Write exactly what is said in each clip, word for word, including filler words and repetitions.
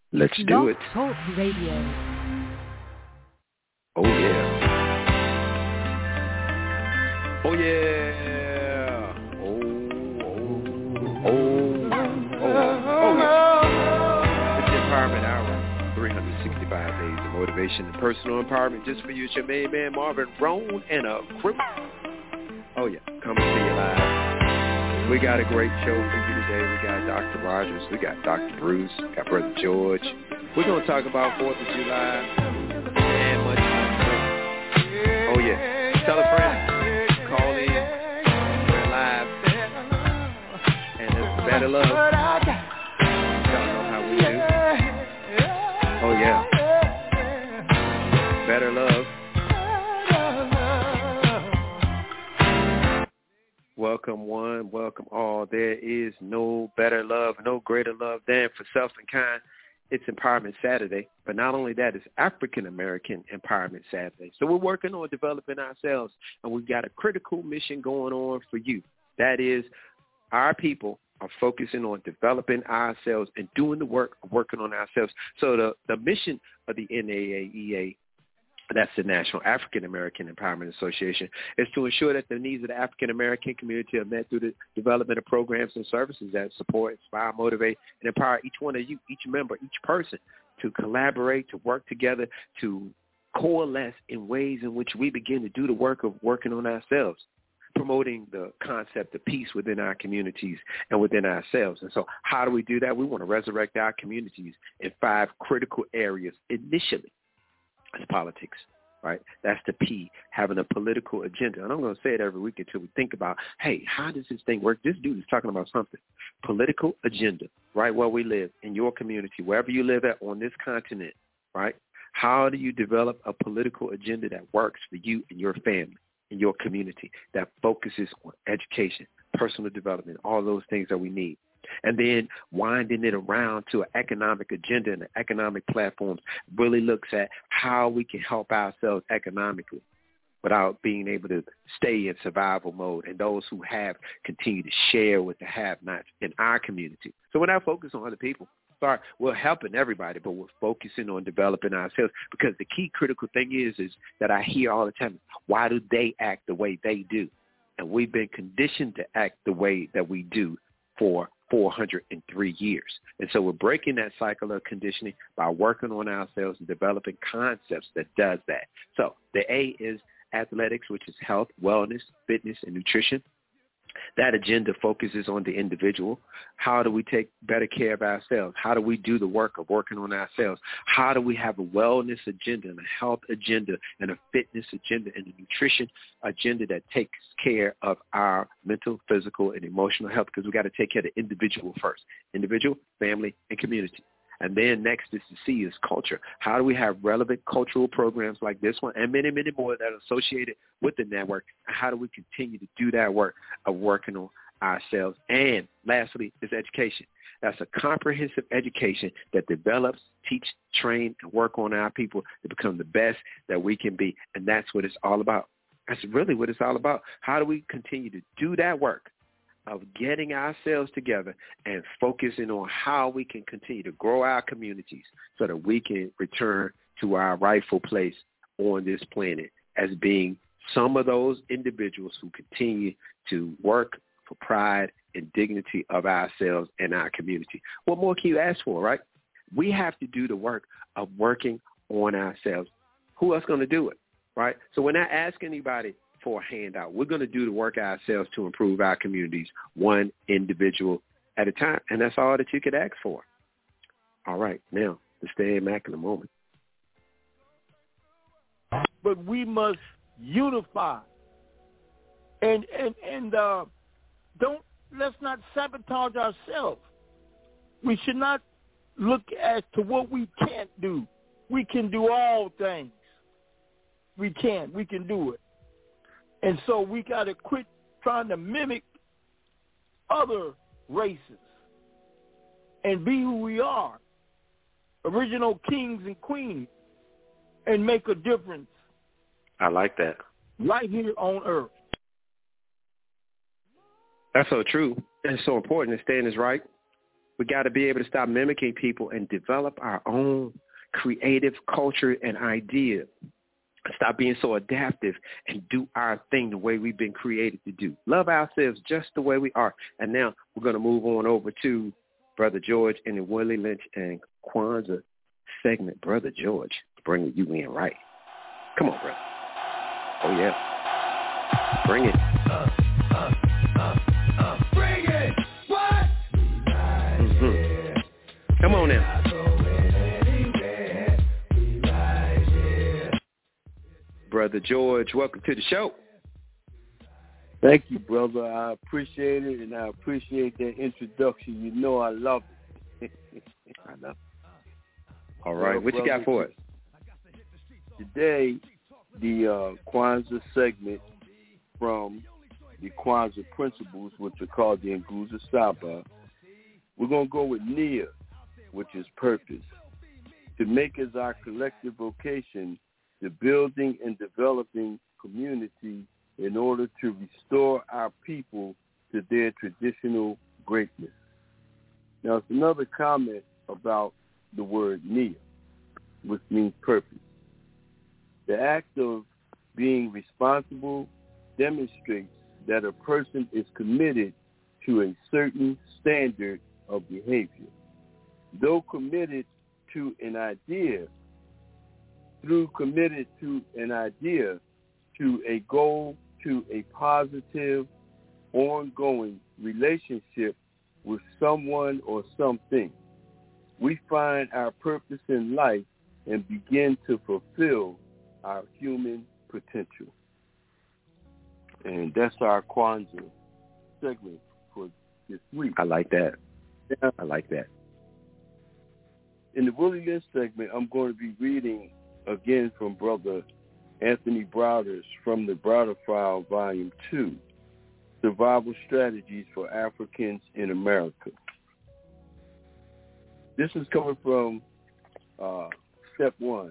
Let's do Blog it. Talk Radio. Oh, yeah. Oh, yeah. Oh, oh, oh, oh, oh, yeah. It's the Empowerment Hour. three hundred sixty-five days of motivation and personal empowerment just for you. It's your main man, Marvin Roan, and a crew. Oh, yeah. Coming to you live. We got a great show for you today. We got Doctor Rogers. We got Doctor Bruce. We got Brother George. We're going to talk about fourth of July and much, much more. Oh, yeah. Tell a friend. Call in. We're live. And it's better love. Y'all know how we do. Oh, yeah. Better love. Welcome one, welcome all. There is no better love, no greater love than for self and kind. It's Empowerment Saturday, but not only that, it's African American Empowerment Saturday. So we're working on developing ourselves, and we've got a critical mission going on for you. That is, our people are focusing on developing ourselves and doing the work of working on ourselves. So the, the mission of the N double A E A, that's the National African American Empowerment Association, is to ensure that the needs of the African American community are met through the development of programs and services that support, inspire, motivate, and empower each one of you, each member, each person to collaborate, to work together, to coalesce in ways in which we begin to do the work of working on ourselves, promoting the concept of peace within our communities and within ourselves. And so how do we do that? We want to resurrect our communities in five critical areas initially. It's politics, right? That's the P, having a political agenda. And I'm going to say it every week until we think about, hey, how does this thing work? This dude is talking about something. Political agenda, right where we live, in your community, wherever you live at on this continent, right? How do you develop a political agenda that works for you and your family and your community, that focuses on education, personal development, all those things that we need? And then winding it around to an economic agenda and an economic platform really looks at how we can help ourselves economically without being able to stay in survival mode, and those who have continue to share with the have-nots in our community. So we're not focused on other people. Sorry, we're helping everybody, but we're focusing on developing ourselves, because the key critical thing is, is that I hear all the time, why do they act the way they do? And we've been conditioned to act the way that we do for four hundred three years. And so we're breaking that cycle of conditioning by working on ourselves and developing concepts that does that. So the A is athletics, which is health, wellness, fitness, and nutrition. That agenda focuses on the individual. How do we take better care of ourselves? How do we do the work of working on ourselves? How do we have a wellness agenda and a health agenda and a fitness agenda and a nutrition agenda that takes care of our mental, physical, and emotional health? Because we got to take care of the individual first. Individual, family, and community. And then next is the C is culture. How do we have relevant cultural programs like this one and many, many more that are associated with the network? And how do we continue to do that work of working on ourselves? And lastly is education. That's a comprehensive education that develops, teach, train, and work on our people to become the best that we can be. And that's what it's all about. That's really what it's all about. How do we continue to do that work of getting ourselves together and focusing on how we can continue to grow our communities so that we can return to our rightful place on this planet as being some of those individuals who continue to work for pride and dignity of ourselves and our community. What more can you ask for, right? We have to do the work of working on ourselves. Who else going to do it, right? So we're not asking anybody for a handout. We're going to do the work ourselves to improve our communities one individual at a time. And that's all that you could ask for. All right. Now, let's stay back in a moment. But we must unify. And, and, and uh, don't, let's not sabotage ourselves. We should not look as to what we can't do. We can do all things. We can. We can do it. And so we got to quit trying to mimic other races and be who we are, original kings and queens, and make a difference. I like that. Right here on earth. That's so true. It's so important to stay in this right. We got to be able to stop mimicking people and develop our own creative culture and idea. Stop being so adaptive and do our thing the way we've been created to do. Love ourselves just the way we are. And now we're going to move on over to Brother George in the Willie Lynch and Kwanzaa segment. Brother George, bringing you in right. Come on, brother. Oh, yeah. Bring it. Uh, uh, uh, uh, bring it. What? Mm-hmm. Come on now. Brother George, welcome to the show. Thank you, brother. I appreciate it, and I appreciate that introduction. You know I love it. I know. All right, well, what brother, you got for us? Today, the uh, Kwanzaa segment from the Kwanzaa principles, which are called the Nguzo Saba. We're going to go with Nia, which is purpose. To make as our collective vocation the building and developing community in order to restore our people to their traditional greatness. Now, it's another comment about the word Nia, which means purpose. The act of being responsible demonstrates that a person is committed to a certain standard of behavior. Though committed to an idea, through committed to an idea, to a goal, to a positive, ongoing relationship with someone or something, we find our purpose in life and begin to fulfill our human potential. And that's our Kwanzaa segment for this week. I like that. Yeah. I like that. In the Willie Lynch segment, I'm going to be reading again from Brother Anthony Browder's from the Browder File, Volume two, Survival Strategies for Africans in America. This is coming from uh, Step one.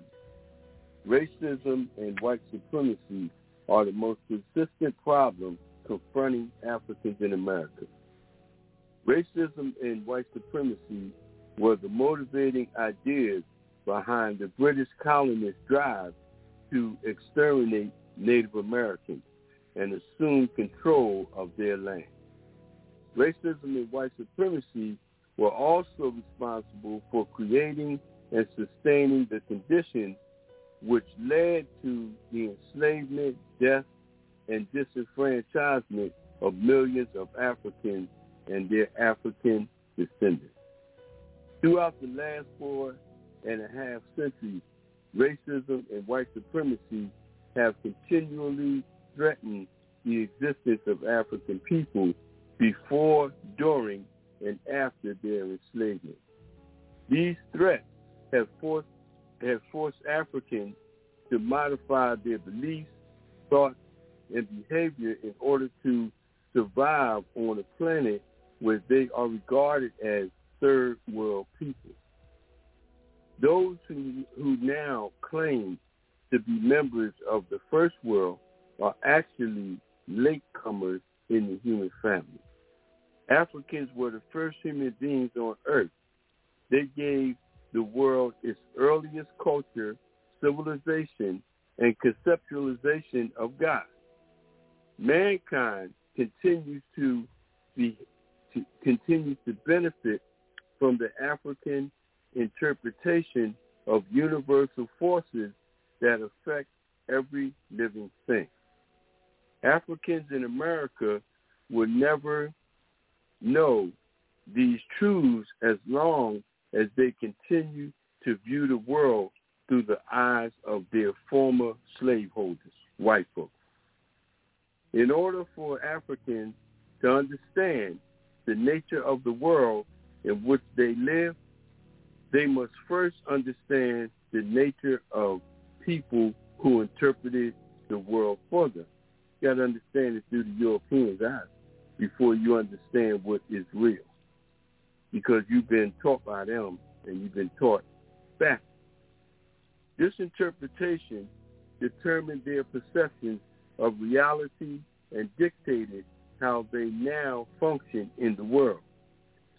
Racism and white supremacy are the most consistent problems confronting Africans in America. Racism and white supremacy were the motivating ideas behind the British colonists' drive to exterminate Native Americans and assume control of their land. Racism and white supremacy were also responsible for creating and sustaining the conditions which led to the enslavement, death, and disenfranchisement of millions of Africans and their African descendants. Throughout the last four and a half centuries, racism and white supremacy have continually threatened the existence of African people before, during, and after their enslavement. These threats have forced, have forced Africans to modify their beliefs, thoughts, and behavior in order to survive on a planet where they are regarded as third world people. Those who, who now claim to be members of the first world are actually latecomers in the human family. Africans were the first human beings on earth. They gave the world its earliest culture, civilization, and conceptualization of God. Mankind continues to be to, continues to benefit from the African interpretation of universal forces that affect every living thing. Africans in America will never know these truths as long as they continue to view the world through the eyes of their former slaveholders, white folks. In order for Africans to understand the nature of the world in which they live, they must first understand the nature of people who interpreted the world for them. You got to understand it through the Europeans' eyes before you understand what is real, because you've been taught by them and you've been taught back. This interpretation determined their perceptions of reality and dictated how they now function in the world.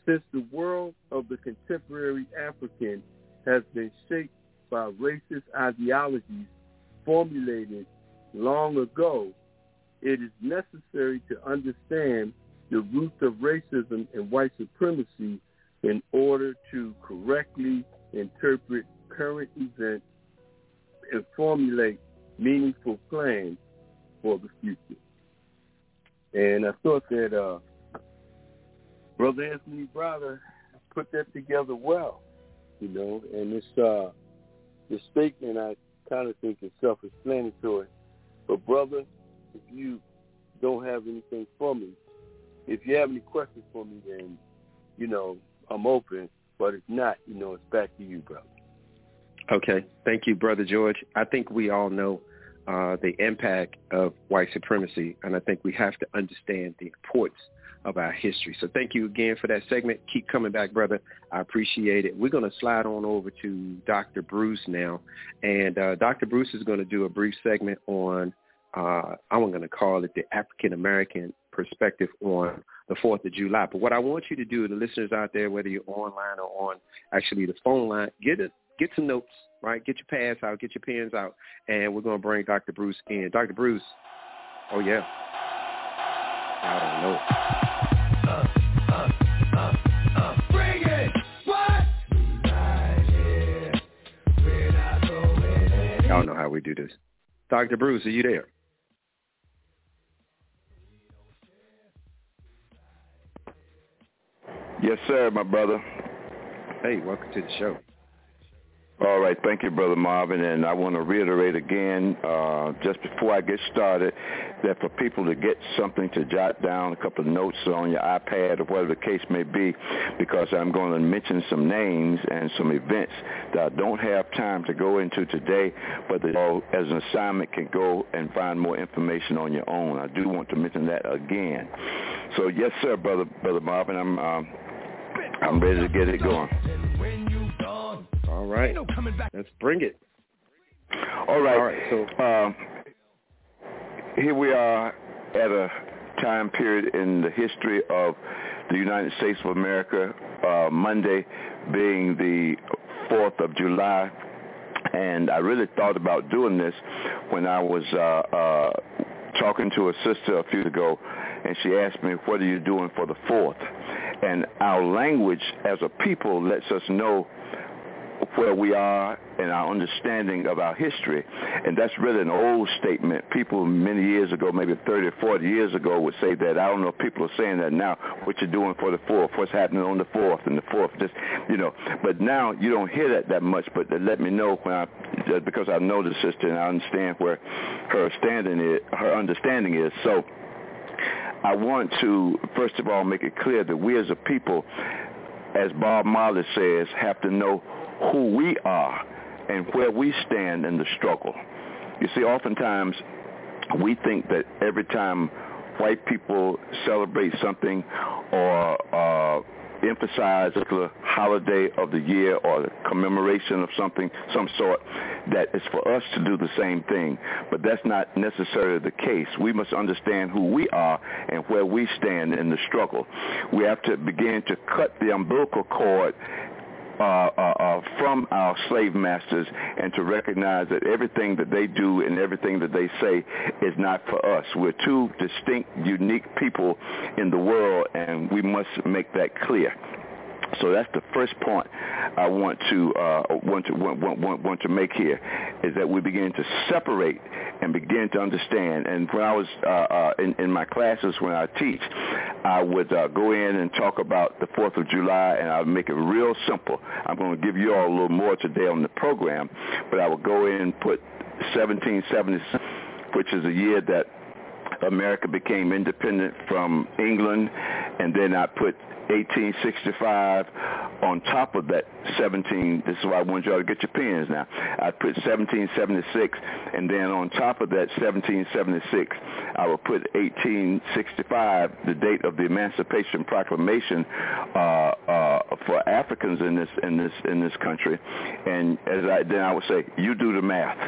Since the world of the contemporary African has been shaped by racist ideologies formulated long ago, it is necessary to understand the roots of racism and white supremacy in order to correctly interpret current events and formulate meaningful plans for the future. And I thought that uh, Brother Anthony Browder put that together well, you know, and this, uh, this statement I kind of think is self-explanatory. But, brother, if you don't have anything for me, if you have any questions for me, then, you know, I'm open. But if not, you know, it's back to you, brother. Okay. Thank you, Brother George. I think we all know uh, the impact of white supremacy, and I think we have to understand the importance of our history. So thank you again for that segment. Keep coming back, brother. I appreciate it. We're going to slide on over to Doctor Bruce now, and uh, Doctor Bruce is going to do a brief segment on, uh, I'm going to call it the African-American perspective on the fourth of July. But what I want you to do, the listeners out there, whether you're online or on actually the phone line, get it. Get some notes, right? Get your pads out, get your pens out, and we're going to bring Doctor Bruce in. Doctor Bruce, oh, yeah. I don't know. Uh, uh, uh, uh, bring it! What? Y'all know how we do this. Doctor Bruce, are you there? Yes, sir, my brother. Hey, welcome to the show. All right. Thank you, Brother Marvin. And I want to reiterate again, uh, just before I get started, that for people to get something to jot down, a couple of notes on your iPad or whatever the case may be, because I'm going to mention some names and some events that I don't have time to go into today, but that you, as an assignment, can go and find more information on your own. I do want to mention that again. So, yes, sir, Brother Brother Marvin, I'm, um, I'm ready to get it going. All right. Let's bring it. All right. All right. So um, here we are at a time period in the history of the United States of America, uh, Monday being the fourth of July. And I really thought about doing this when I was uh, uh, talking to a sister a few days ago, and she asked me, what are you doing for the fourth? And our language as a people lets us know where we are and our understanding of our history. And that's really an old statement. People many years ago, maybe thirty or forty years ago, would say that. I don't know if people are saying that now, what you're doing for the fourth, what's happening on the fourth and the fourth, just, you know. But now you don't hear that that much, but they let me know when I, because I know the sister and I understand where her standing is, her understanding is. So I want to, first of all, make it clear that we as a people, as Bob Marley says, have to know who we are and where we stand in the struggle. You see, oftentimes we think that every time white people celebrate something or uh, emphasize a particular holiday of the year or the commemoration of something, some sort, that it's for us to do the same thing. But that's not necessarily the case. We must understand who we are and where we stand in the struggle. We have to begin to cut the umbilical cord Uh, uh, uh, from our slave masters, and to recognize that everything that they do and everything that they say is not for us. We're two distinct, unique people in the world, and we must make that clear. So that's the first point I want to uh, want to want, want, want to make here, is that we begin to separate and begin to understand. And when I was uh, uh, in, in my classes, when I teach, I would uh, go in and talk about the fourth of July, and I would make it real simple. I'm going to give you all a little more today on the program, but I would go in and put seventeen seventy-six, which is a year that America became independent from England, and then I put eighteen sixty-five on top of that seventeen. This is why I want y'all to get your pens now. I put seventeen seventy-six, and then on top of that seventeen seventy-six, I will put eighteen sixty-five, the date of the Emancipation Proclamation uh, uh, for Africans in this in this in this country. And as I then I would say, you do the math.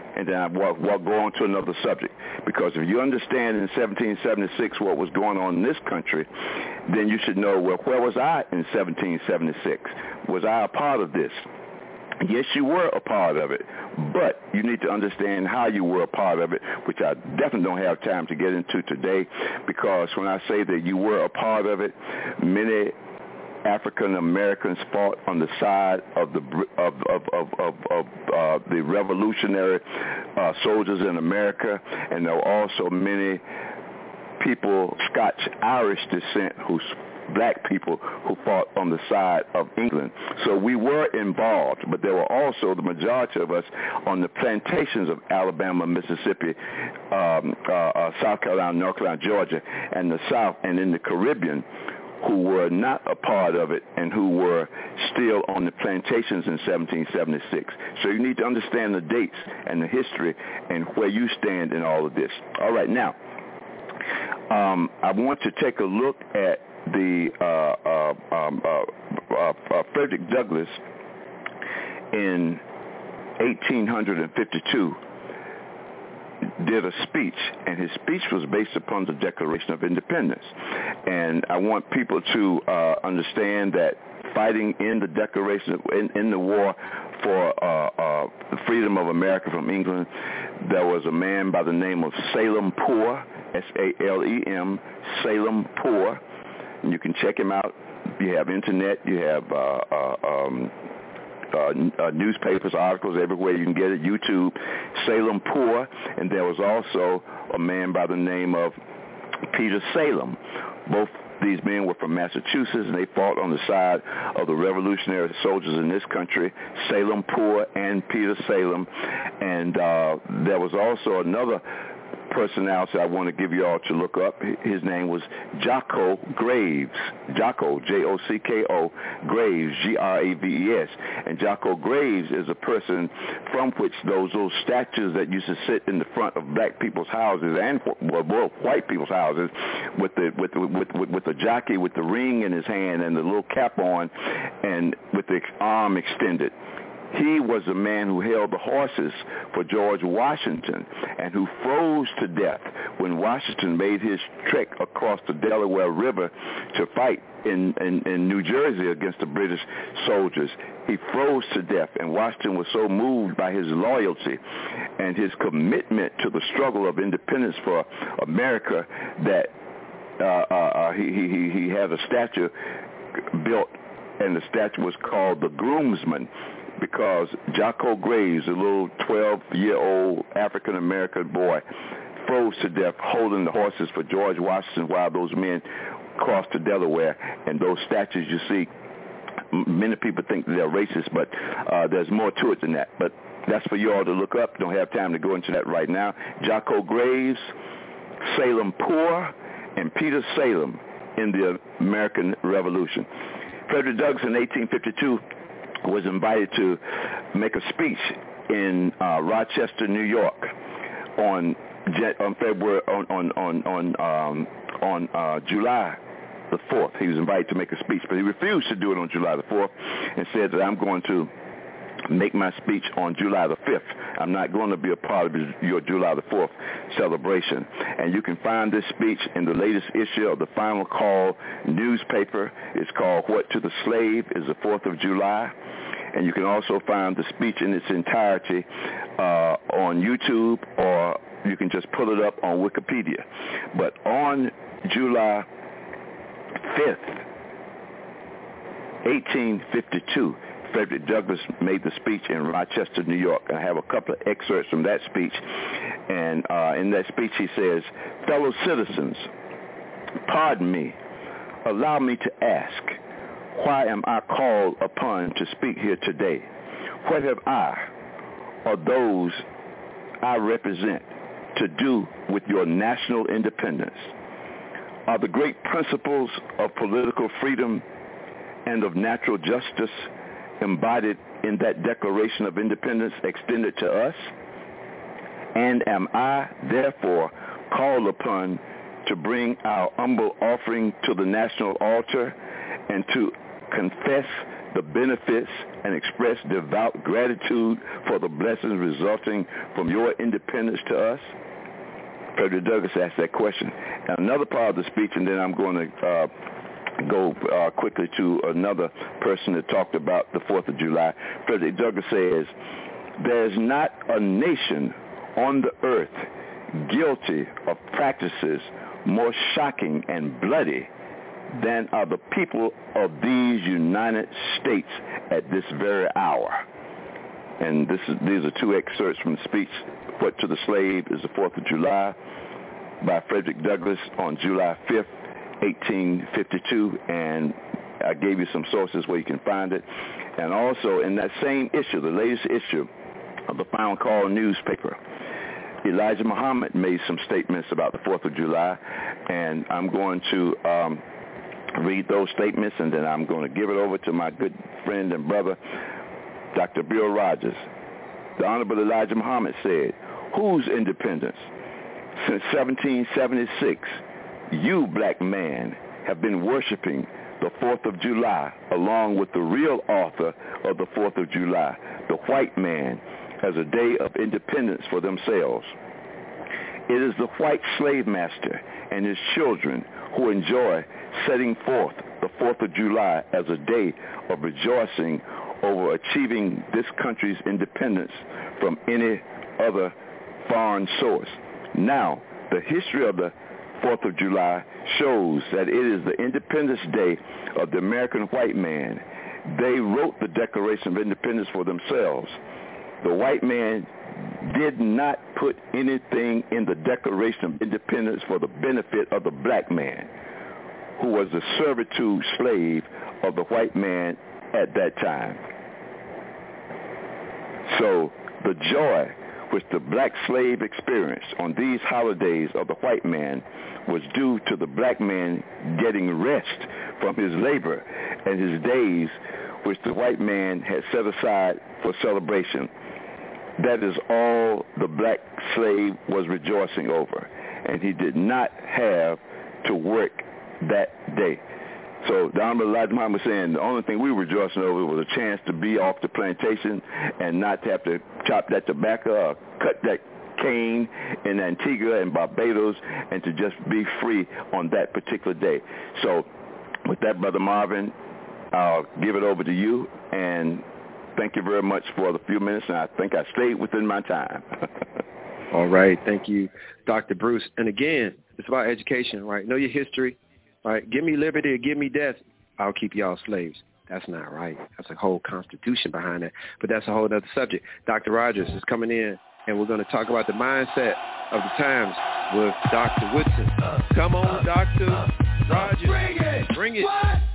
and then I will will go on to another subject. Because if you understand in seventeen seventy-six what was going on in this country, then you should know, well, where was I in seventeen seventy-six? Was I a part of this? Yes, you were a part of it, but you need to understand how you were a part of it, which I definitely don't have time to get into today, because when I say that you were a part of it, many African Americans fought on the side of the of of of, of, of uh, the revolutionary uh, soldiers in America, and there were also many people, Scotch-Irish descent, who black people who fought on the side of England. So we were involved, but there were also the majority of us on the plantations of Alabama, Mississippi, um, uh, uh, South Carolina, North Carolina, Georgia, and the South, and in the Caribbean, who were not a part of it and who were still on the plantations in seventeen seventy-six. So you need to understand the dates and the history and where you stand in all of this. All right, now, um, I want to take a look at the uh, uh, um, uh, uh, uh, Frederick Douglass in eighteen fifty-two did a speech, and his speech was based upon the Declaration of Independence. And I want people to uh, understand that fighting in the Declaration, in, in the war for uh, uh, the freedom of America from England, there was a man by the name of Salem Poor, S A L E M, Salem Poor. And you can check him out. You have internet, you have uh, uh, um, uh, uh, newspapers, articles everywhere. You can get it, YouTube, Salem Poor. And there was also a man by the name of Peter Salem. Both these men were from Massachusetts, and they fought on the side of the revolutionary soldiers in this country, Salem Poor and Peter Salem. And uh, there was also another personality I want to give you all to look up. His name was Jocko Graves. Jocko, J O C K O, Graves, G R A V E S. And Jocko Graves is a person from which those little statues that used to sit in the front of black people's houses and well, white people's houses with the with the, with, with with the jockey with the ring in his hand and the little cap on and with the arm extended. He was the man who held the horses for George Washington and who froze to death when Washington made his trek across the Delaware River to fight in, in, in New Jersey against the British soldiers. He froze to death, and Washington was so moved by his loyalty and his commitment to the struggle of independence for America that uh, uh, he, he, he had a statue built, and the statue was called the Groomsman, because Jocko Graves, a little twelve-year-old African-American boy, froze to death holding the horses for George Washington while those men crossed the Delaware. And those statues you see, many people think they're racist, but uh, there's more to it than that. But that's for you all to look up. Don't have time to go into that right now. Jocko Graves, Salem Poor, and Peter Salem in the American Revolution. Frederick Douglass in eighteen fifty-two was invited to make a speech in uh, Rochester, New York, on on February on on on on, um, on uh, July the fourth. He was invited to make a speech, but he refused to do it on July the fourth, and said that I'm going to make my speech on July the fifth. I'm not going to be a part of your July the fourth celebration. And you can find this speech in the latest issue of the Final Call newspaper. It's called What to the Slave is the fourth of July. And you can also find the speech in its entirety uh, on YouTube, or you can just pull it up on Wikipedia. But on July fifth, eighteen fifty-two, Frederick Douglass made the speech in Rochester, New York. I have a couple of excerpts from that speech. And uh, in that speech he says, "Fellow citizens, pardon me. Allow me to ask, why am I called upon to speak here today? What have I, or those I represent, to do with your national independence? Are the great principles of political freedom and of natural justice embodied in that Declaration of Independence extended to us? And am I, therefore, called upon to bring our humble offering to the national altar and to confess the benefits and express devout gratitude for the blessings resulting from your independence to us? Frederick Douglass asked that question. And another part of the speech, and then I'm going to uh, go uh, quickly to another person that talked about the fourth of July. Frederick Douglass says, "There's not a nation on the earth guilty of practices more shocking and bloody than are the people of these United States at this very hour." And this is, these are two excerpts from the speech, "What to the Slave is the fourth of July," by Frederick Douglass on July fifth, eighteen fifty-two, and I gave you some sources where you can find it. And also in that same issue, the latest issue of the Final Call newspaper, Elijah Muhammad made some statements about the fourth of July, and I'm going to um, read those statements, and then I'm going to give it over to my good friend and brother, Doctor Bill Rogers. The Honorable Elijah Muhammad said, "Whose independence? Since seventeen seventy-six, you, black man, have been worshiping the fourth of July along with the real author of the fourth of July, the white man, as a day of independence for themselves. It is the white slave master and his children who enjoy setting forth the fourth of July as a day of rejoicing over achieving this country's independence from any other foreign source. Now, the history of the fourth of July shows that it is the Independence Day of the American white man. They wrote the Declaration of Independence for themselves. The white man did not put anything in the Declaration of Independence for the benefit of the black man, who was the servitude slave of the white man at that time. So the joy which the black slave experienced on these holidays of the white man was due to the black man getting rest from his labor and his days which the white man had set aside for celebration. That is all the black slave was rejoicing over, and he did not have to work that day. So the Honorable Elijah Muhammad was saying the only thing we were rejoicing over was a chance to be off the plantation and not to have to chop that tobacco or cut that cane in Antigua and Barbados, and to just be free on that particular day. So with that, Brother Marvin, I'll give it over to you, and thank you very much for the few minutes, and I think I stayed within my time. All right. Thank you, Doctor Bruce. And again, it's about education, right? Know your history, right? Give me liberty or give me death, I'll keep y'all slaves. That's not right. That's a whole constitution behind that. But that's a whole other subject. Doctor Rogers is coming in, and we're going to talk about the mindset of the times with Doctor Woodson. Come on, Doctor Rogers. Bring it. Bring it.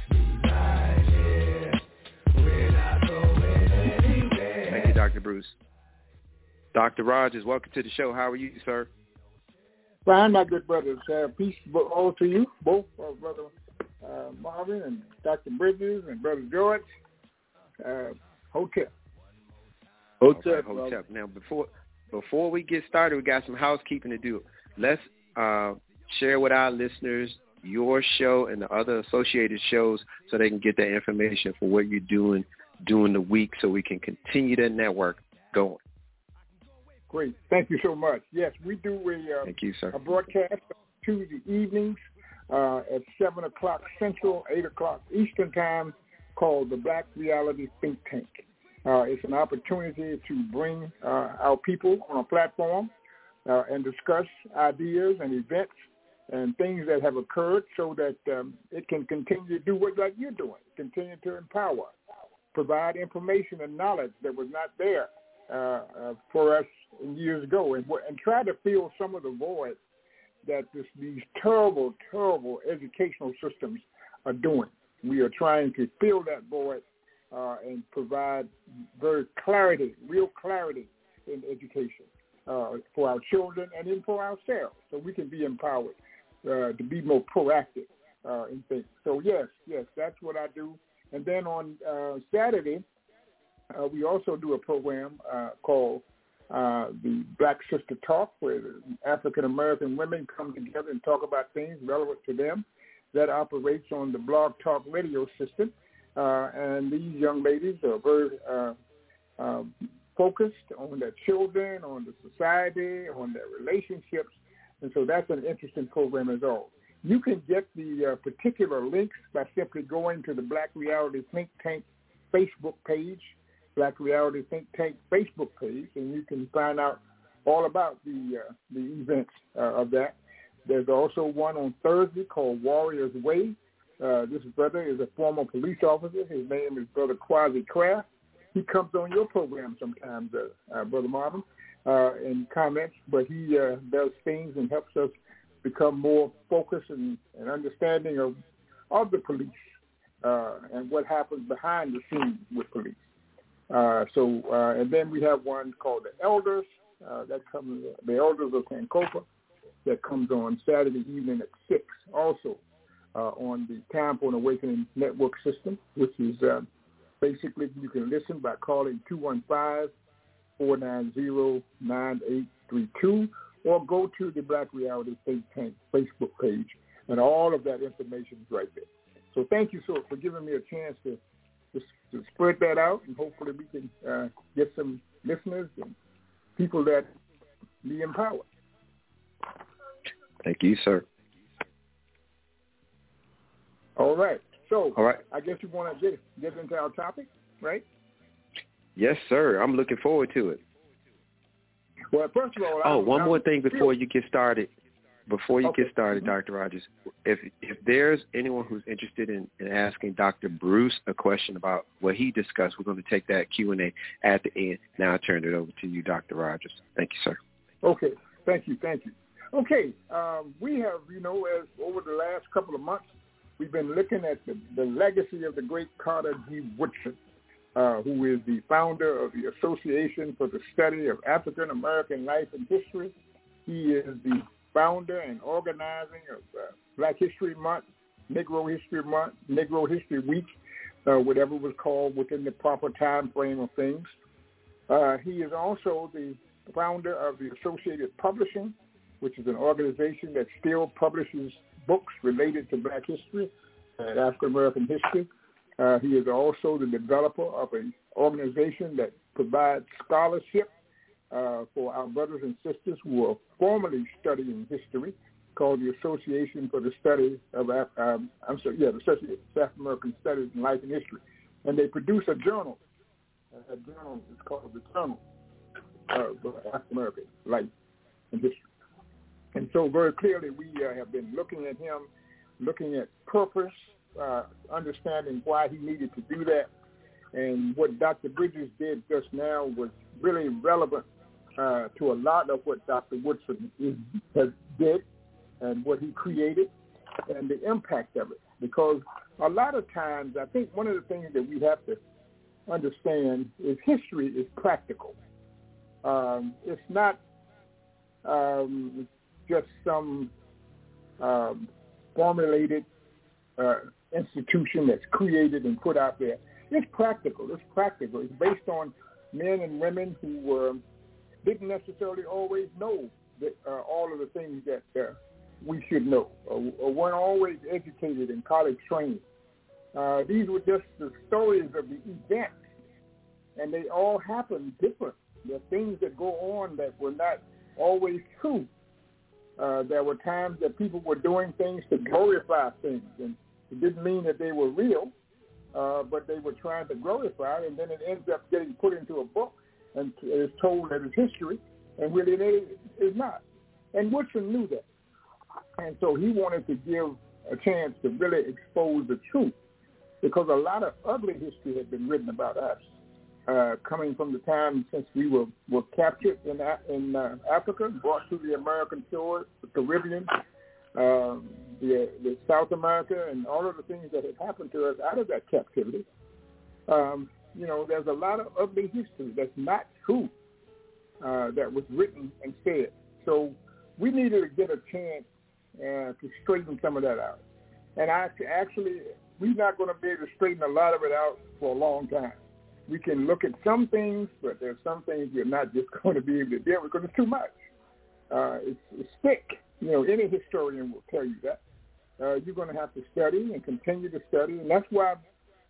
Thank you, Doctor Bruce. Doctor Rogers, welcome to the show. How are you, sir? Fine, my good brothers. Uh, peace all to you, both uh, Brother uh, Marvin and Doctor Bridges and Brother George. Uh, Hotep. Hotep. Right, Hotep. Now, before before we get started, we got some housekeeping to do. Let's uh, share with our listeners your show and the other associated shows so they can get that information for what you're doing during the week so we can continue that network going. Great. Thank you so much. Yes, we do a, uh, Thank you, sir. a broadcast Tuesday evenings uh, at seven o'clock Central, eight o'clock Eastern Time, called the Black Reality Think Tank. Uh, it's an opportunity to bring uh, our people on a platform uh, and discuss ideas and events and things that have occurred so that um, it can continue to do what like you're doing, continue to empower, provide information and knowledge that was not there uh, uh, for us years ago, and, and try to fill some of the void that this, these terrible, terrible educational systems are doing. We are trying to fill that void uh, and provide very clarity, real clarity in education uh, for our children and even for ourselves, so we can be empowered uh, to be more proactive uh, in things. So yes, yes, that's what I do. And then on uh, Saturday, uh, we also do a program uh, called Uh, the Black Sister Talk, where African-American women come together and talk about things relevant to them. That operates on the Blog Talk radio system. uh, and these young ladies are very uh, uh, focused on their children, on the society, on their relationships, and so that's an interesting program as well. You can get the uh, particular links by simply going to the Black Reality Think Tank Facebook page, Black Reality Think Tank Facebook page, and you can find out all about the uh, the events uh, of that. There's also one on Thursday called Warrior's Way. Uh, this brother is a former police officer. His name is Brother Quasi Craft. He comes on your program sometimes, uh, uh, Brother Marvin, uh, in comments, but he uh, does things and helps us become more focused and, and understanding of, of the police uh, and what happens behind the scenes with police. Uh, so, uh, and then we have one called The Elders. Uh, that comes, The Elders of Sankofa, that comes on Saturday evening at six, also uh, on the Time for an Awakening Network system, which is uh, basically you can listen by calling two one five, four nine zero, nine eight three two or go to the Black Reality Think Tank Facebook page, and all of that information is right there. So thank you so for giving me a chance to, to, to spread that out, and hopefully we can uh, get some listeners and people that be empowered. Thank you, sir. All right. So all right. I guess you want to get, get into our topic, right? Yes, sir. I'm looking forward to it. Well, first of all, oh, I'm, one I'm, more thing before you get started. Before you okay. get started, mm-hmm. Doctor Rogers, if if there's anyone who's interested in, in asking Doctor Bruce a question about what he discussed, we're going to take that Q and A at the end. Now I turn it over to you, Doctor Rogers. Thank you, sir. Okay. Thank you. Thank you. Okay. Um, we have, you know, as over the last couple of months, we've been looking at the, the legacy of the great Carter G. Woodson, uh, who is the founder of the Association for the Study of African American Life and History. He is the founder and organizing of uh, Black History Month, Negro History Month, Negro History Week, uh, whatever was called within the proper time frame of things. Uh, he is also the founder of the Associated Publishing, which is an organization that still publishes books related to Black history and African American history. Uh, he is also the developer of an organization that provides scholarship uh, for our brothers and sisters who are formerly studying history, called the Association for the Study of Af- um, I'm sorry, yeah, the Association for African American Studies in Life and History, and they produce a journal. A journal is called the Journal of African American Life and History. And so very clearly we uh, have been looking at him, looking at purpose, uh, understanding why he needed to do that. And what Doctor Bridges did just now was really relevant uh, to a lot of what Doctor Woodson is, has did and what he created and the impact of it. Because a lot of times I think one of the things that we have to understand is history is practical. Um, it's not um, just some um, formulated uh, institution that's created and put out there. It's practical. It's practical. It's based on men and women who uh, didn't necessarily always know that, uh, all of the things that uh, we should know, or, or weren't always educated and college trained. Uh, these were just the stories of the events, and they all happened different. There are things that go on that were not always true. Uh, there were times that people were doing things to glorify things, and it didn't mean that they were real, uh, but they were trying to glorify it, and then it ends up getting put into a book and is told that it's history, and really it is not. And Woodson knew that. And so he wanted to give a chance to really expose the truth, because a lot of ugly history had been written about us, uh, coming from the time since we were, were captured in, in uh, Africa, brought to the American shores, the Caribbean, um, the, the South America, and all of the things that had happened to us out of that captivity. Um, you know, there's a lot of ugly history that's not true uh, that was written and said. So we needed to get a chance uh, to straighten some of that out. And I actually, we're not going to be able to straighten a lot of it out for a long time. We can look at some things, but there's some things we're not just going to be able to deal with because it's too much. Uh, it's, it's thick. You know, any historian will tell you that. Uh, you're going to have to study and continue to study, and that's why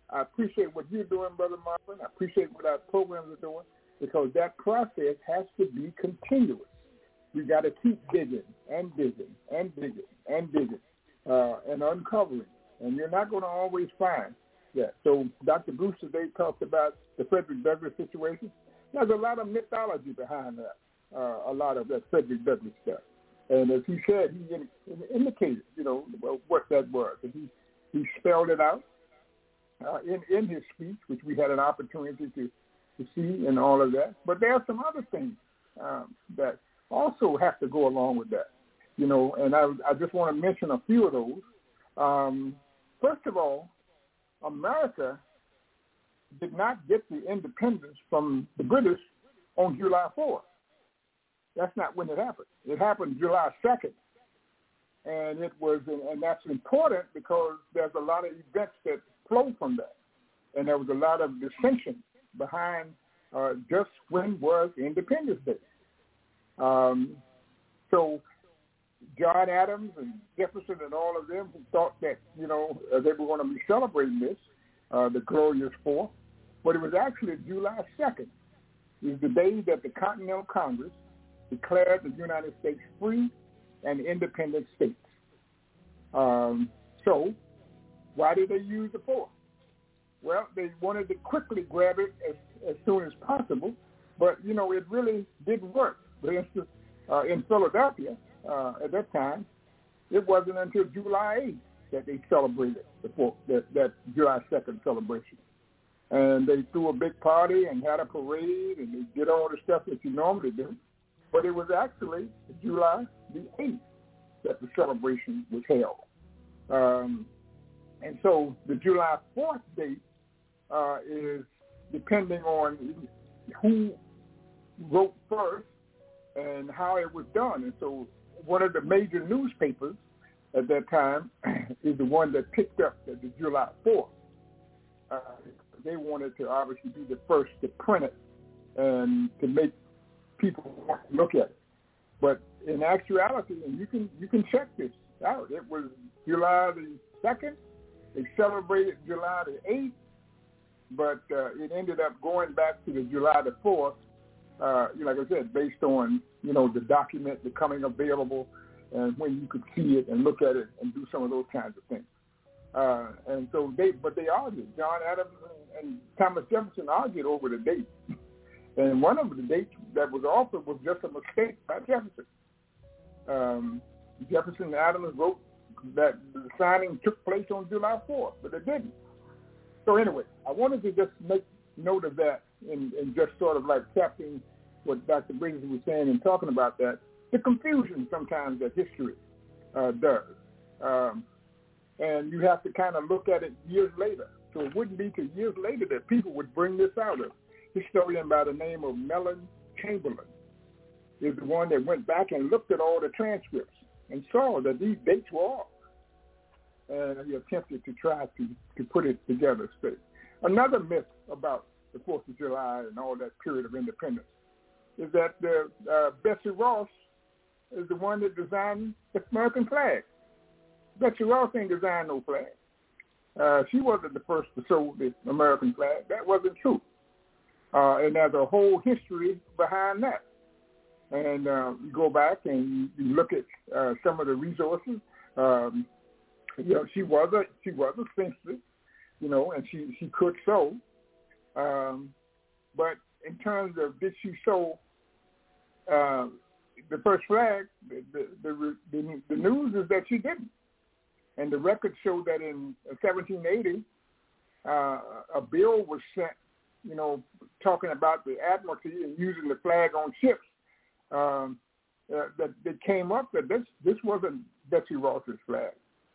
I appreciate what you're doing, Brother Marvin. I appreciate what our programs are doing, because that process has to be continuous. We got to keep digging and digging and digging and digging uh, and uncovering. And you're not going to always find that. So Doctor Bruce today talked about the Frederick Douglass situation. There's a lot of mythology behind that, uh, a lot of that Frederick Douglass stuff. And as he said, he in, in indicated, you know, what that was. And he, he spelled it out uh, in, in his speech, which we had an opportunity to, to see and all of that. But there are some other things um, that also have to go along with that, you know, and I, I just want to mention a few of those. Um, first of all, America did not get the independence from the British on July fourth. That's not when it happened. It happened July second, and it was, and that's important because there's a lot of events that flow from that, and there was a lot of dissension behind uh, just when was Independence Day. Um, so John Adams and Jefferson and all of them thought that, you know, uh, they were going to be celebrating this, uh, the Glorious Fourth, but it was actually July second is the day that the Continental Congress declared the United States free and independent states. Um, so why did they use the fourth? Well, they wanted to quickly grab it as, as soon as possible, but, you know, it really didn't work. For instance, uh, in Philadelphia uh, at that time, it wasn't until July eighth that they celebrated the fourth, that, that July second celebration. And they threw a big party and had a parade, and they did all the stuff that you normally do. But it was actually July the eighth that the celebration was held. Um, and so the July fourth date uh, is depending on who wrote first and how it was done. And so one of the major newspapers at that time is the one that picked up the, the July fourth. Uh, they wanted to obviously be the first to print it and to make people want to look at it. But in actuality, and you can you can check this out, it was July the second. They celebrated July the eighth, but uh, it ended up going back to the July the fourth. Uh, you know, like I said, based on, you know, the document becoming available and when you could see it and look at it and do some of those kinds of things. Uh, and so they, but they argued. John Adams and Thomas Jefferson argued over the date. And one of the dates that was offered was just a mistake by Jefferson. Um, Jefferson and Adams wrote that the signing took place on July fourth, but it didn't. So anyway, I wanted to just make note of that and, and just sort of like capturing what Doctor Briggs was saying and talking about that, the confusion sometimes that history uh, does. Um, and you have to kind of look at it years later. So it wouldn't be till years later that people would bring this out. A historian by the name of Mellon Chamberlain is the one that went back and looked at all the transcripts and saw that these dates were off. And he attempted to try to, to put it together straight. Another myth about the fourth of July and all that period of independence is that the, uh, Betsy Ross is the one that designed the American flag. Betsy Ross ain't designed no flag. Uh, she wasn't the first to sew the American flag. That wasn't true. Uh, and there's a whole history behind that. And uh, you go back and you look at uh, some of the resources. Um, you know, she was a she was a seamstress, you know, and she, she could sew. Um, but in terms of did she sew uh, the first flag, the the, the the the news is that she didn't. And the records show that in seventeen eighty, uh, a bill was sent, you know, talking about the Admiralty and using the flag on ships. Um, uh, that that came up that this this wasn't Betsy Ross's flag.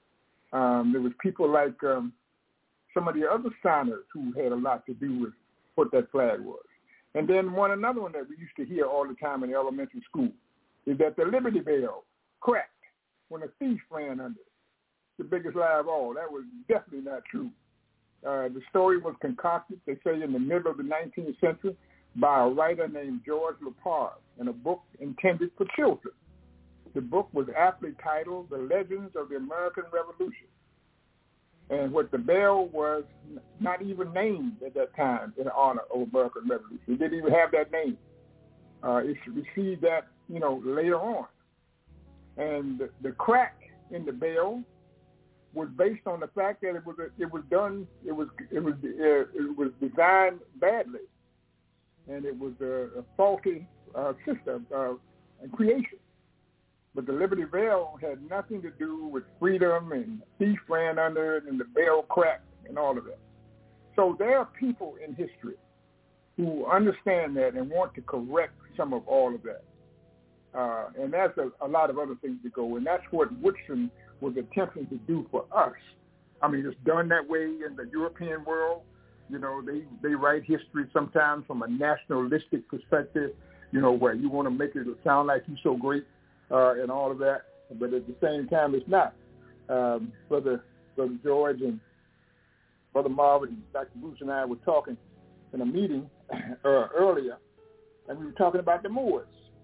Um, there was people like um, some of the other signers who had a lot to do with what that flag was. And then one another one that we used to hear all the time in elementary school is that the Liberty Bell cracked when a thief ran under it. The biggest lie of all. That was definitely not true. Uh, the story was concocted, they say, in the middle of the nineteenth century by a writer named George Lepard in a book intended for children. The book was aptly titled The Legends of the American Revolution. And what the bell was not even named at that time in honor of American Revolution. It didn't even have that name. Uh, it received that, you know, later on. And the, the crack in the bell was based on the fact that it was a, it was done it was it was uh, it was designed badly, and it was a, a faulty uh, system uh, and creation. But the Liberty Bell had nothing to do with freedom, and the thief ran under it, and the bell cracked, and all of that. So there are people in history who understand that and want to correct some of all of that. Uh, and there's a, a lot of other things to go, and that's what Woodson was attempting to do for us. I mean, it's done that way in the European world. You know, they, they write history sometimes from a nationalistic perspective, you know, where you want to make it sound like you're so great uh, and all of that. But at the same time, it's not. Um, Brother, Brother George and Brother Marvin and Doctor Bruce and I were talking in a meeting uh, earlier, and we were talking about the Moors.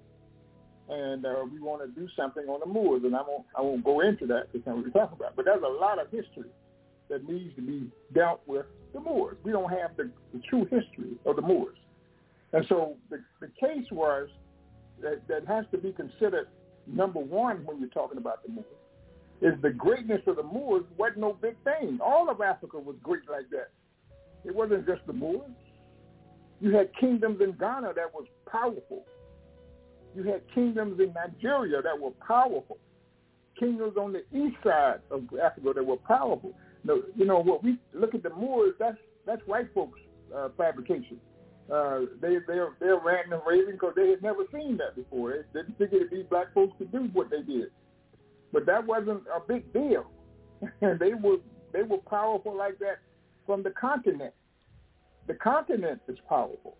And uh, we want to do something on the Moors, and I won't, I won't go into that because that's what we're talking about. But there's a lot of history that needs to be dealt with the Moors. We don't have the, the true history of the Moors. And so the, the case was that, that has to be considered number one when you're talking about the Moors, is the greatness of the Moors wasn't no big thing. All of Africa was great like that. It wasn't just the Moors. You had kingdoms in Ghana that was powerful. You had kingdoms in Nigeria that were powerful. Kingdoms on the east side of Africa that were powerful. Now, you know, what we look at the Moors, that's that's white folks' uh, fabrication. Uh, they they're they're ranting and raving because they had never seen that before. They didn't figure that these black folks could do what they did, but that wasn't a big deal. And they were they were powerful like that from the continent. The continent is powerful.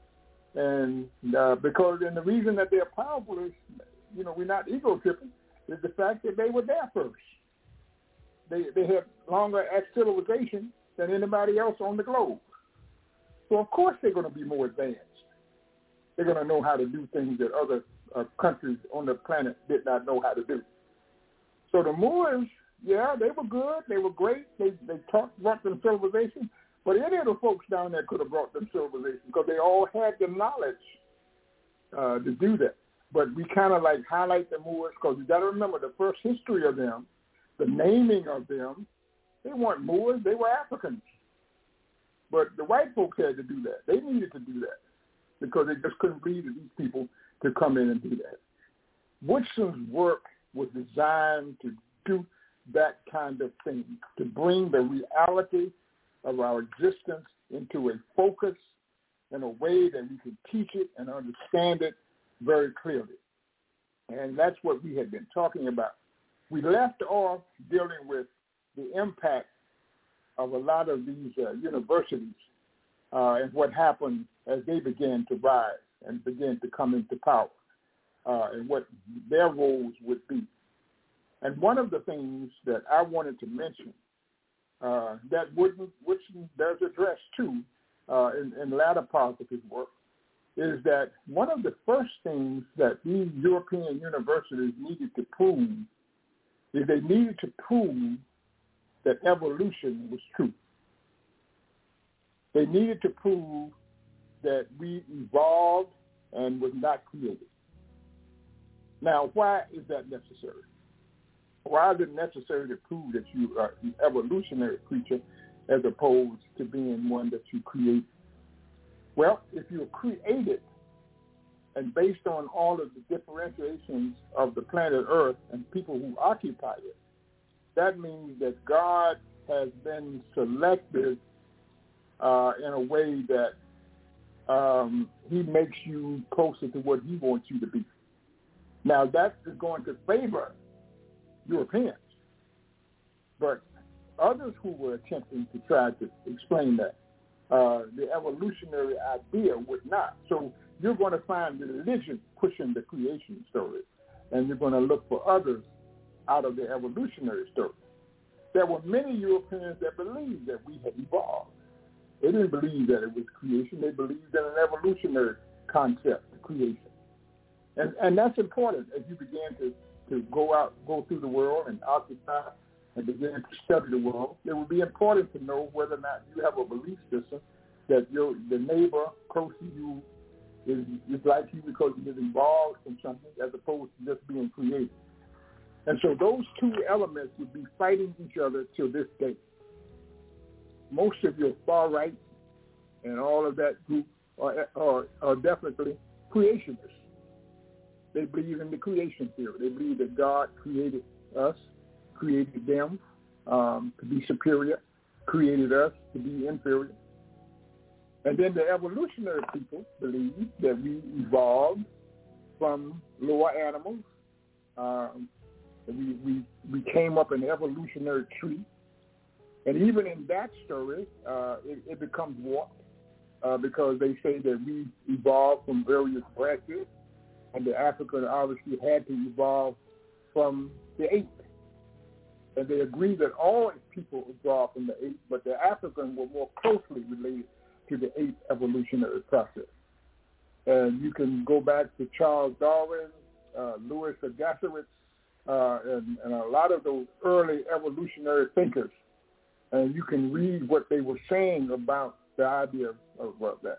And uh, because, and the reason that they're powerful is, you know, we're not ego-tripping, is the fact that they were there first. They they had longer civilization than anybody else on the globe. So of course they're going to be more advanced. They're going to know how to do things that other uh, countries on the planet did not know how to do. So the Moors, yeah, they were good. They were great. They they taught, brought them civilization. But any of the folks down there could have brought them civilization because they all had the knowledge uh, to do that. But we kind of like highlight the Moors because you got to remember the first history of them, the naming of them, they weren't Moors, they were Africans. But the white folks had to do that. They needed to do that because they just couldn't believe these people to come in and do that. Woodson's work was designed to do that kind of thing, to bring the reality of our existence into a focus in a way that we can teach it and understand it very clearly. And that's what we had been talking about. We left off dealing with the impact of a lot of these uh, universities uh, and what happened as they began to rise and began to come into power uh, and what their roles would be. And one of the things that I wanted to mention Uh, that Woodson, Woodson does address too uh, in, in the latter part of his work is that one of the first things that these European universities needed to prove is they needed to prove that evolution was true. They needed to prove that we evolved and was not created. Now, why is that necessary? Why is it necessary to prove that you are an evolutionary creature as opposed to being one that you create? Well, if you're created and based on all of the differentiations of the planet Earth and people who occupy it, that means that God has been selected uh, in a way that um, he makes you closer to what he wants you to be. Now, that is going to favor Europeans, but others who were attempting to try to explain that, uh, the evolutionary idea would not. So you're going to find religion pushing the creation story, and you're going to look for others out of the evolutionary story. There were many Europeans that believed that we had evolved. They didn't believe that it was creation. They believed in an evolutionary concept of creation. And, and that's important as you begin to to go out, go through the world and occupy and begin to study the world, it would be important to know whether or not you have a belief system that your the neighbor close to you is, is like you because he is involved in something as opposed to just being created. And so those two elements would be fighting each other till this day. Most of your far right and all of that group are, are, are definitely creationists. They believe in the creation theory. They believe that God created us, created them um, to be superior, created us to be inferior. And then the evolutionary people believe that we evolved from lower animals. Um, we, we, we came up an evolutionary tree. And even in that story, uh, it, it becomes warped uh, because they say that we evolved from various branches, and the African obviously had to evolve from the ape. And they agree that all people evolved from the ape, but the African were more closely related to the ape evolutionary process. And you can go back to Charles Darwin, uh, Louis Agassiz, uh, and, and a lot of those early evolutionary thinkers, and you can read what they were saying about the idea of, of that.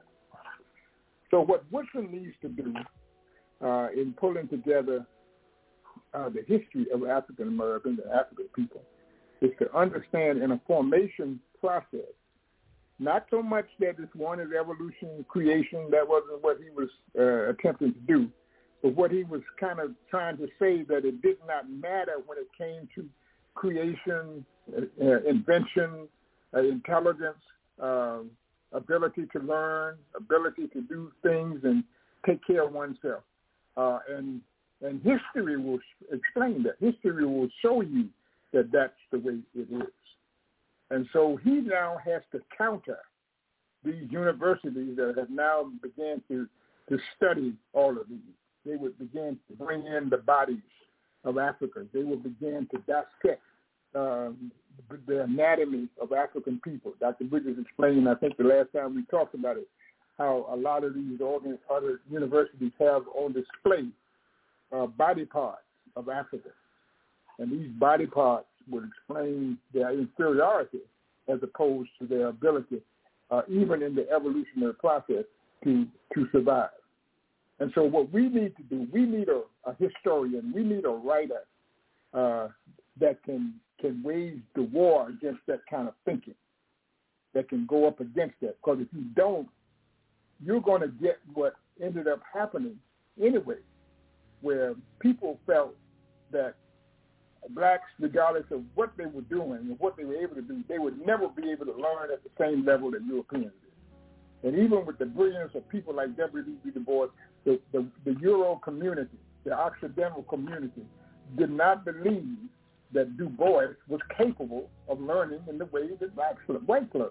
So what Woodson needs to do uh, in pulling together uh, the history of African Americans and African people is to understand in a formation process, not so much that this one is evolution, creation, that wasn't what he was uh, attempting to do, but what he was kind of trying to say that it did not matter when it came to creation, uh, invention, uh, intelligence, uh, ability to learn, ability to do things and take care of oneself. Uh, and and history will explain that. History will show you that that's the way it is. And so he now has to counter these universities that have now began to, to study all of these. They would begin to bring in the bodies of Africans. They would begin to dissect um, the anatomy of African people. Doctor Bridges explained, I think the last time we talked about it, how a lot of these other universities have on display uh, body parts of Africans. And these body parts would explain their inferiority as opposed to their ability, uh, even in the evolutionary process, to, to survive. And so what we need to do, we need a, a historian, we need a writer uh, that can can wage the war against that kind of thinking, that can go up against that. Because if you don't, you're going to get what ended up happening anyway, where people felt that blacks, regardless of what they were doing and what they were able to do, they would never be able to learn at the same level that Europeans did. And even with the brilliance of people like W E B Du Bois, the, the, the Euro community, the Occidental community, did not believe that Du Bois was capable of learning in the way that blacks learned, whites learned.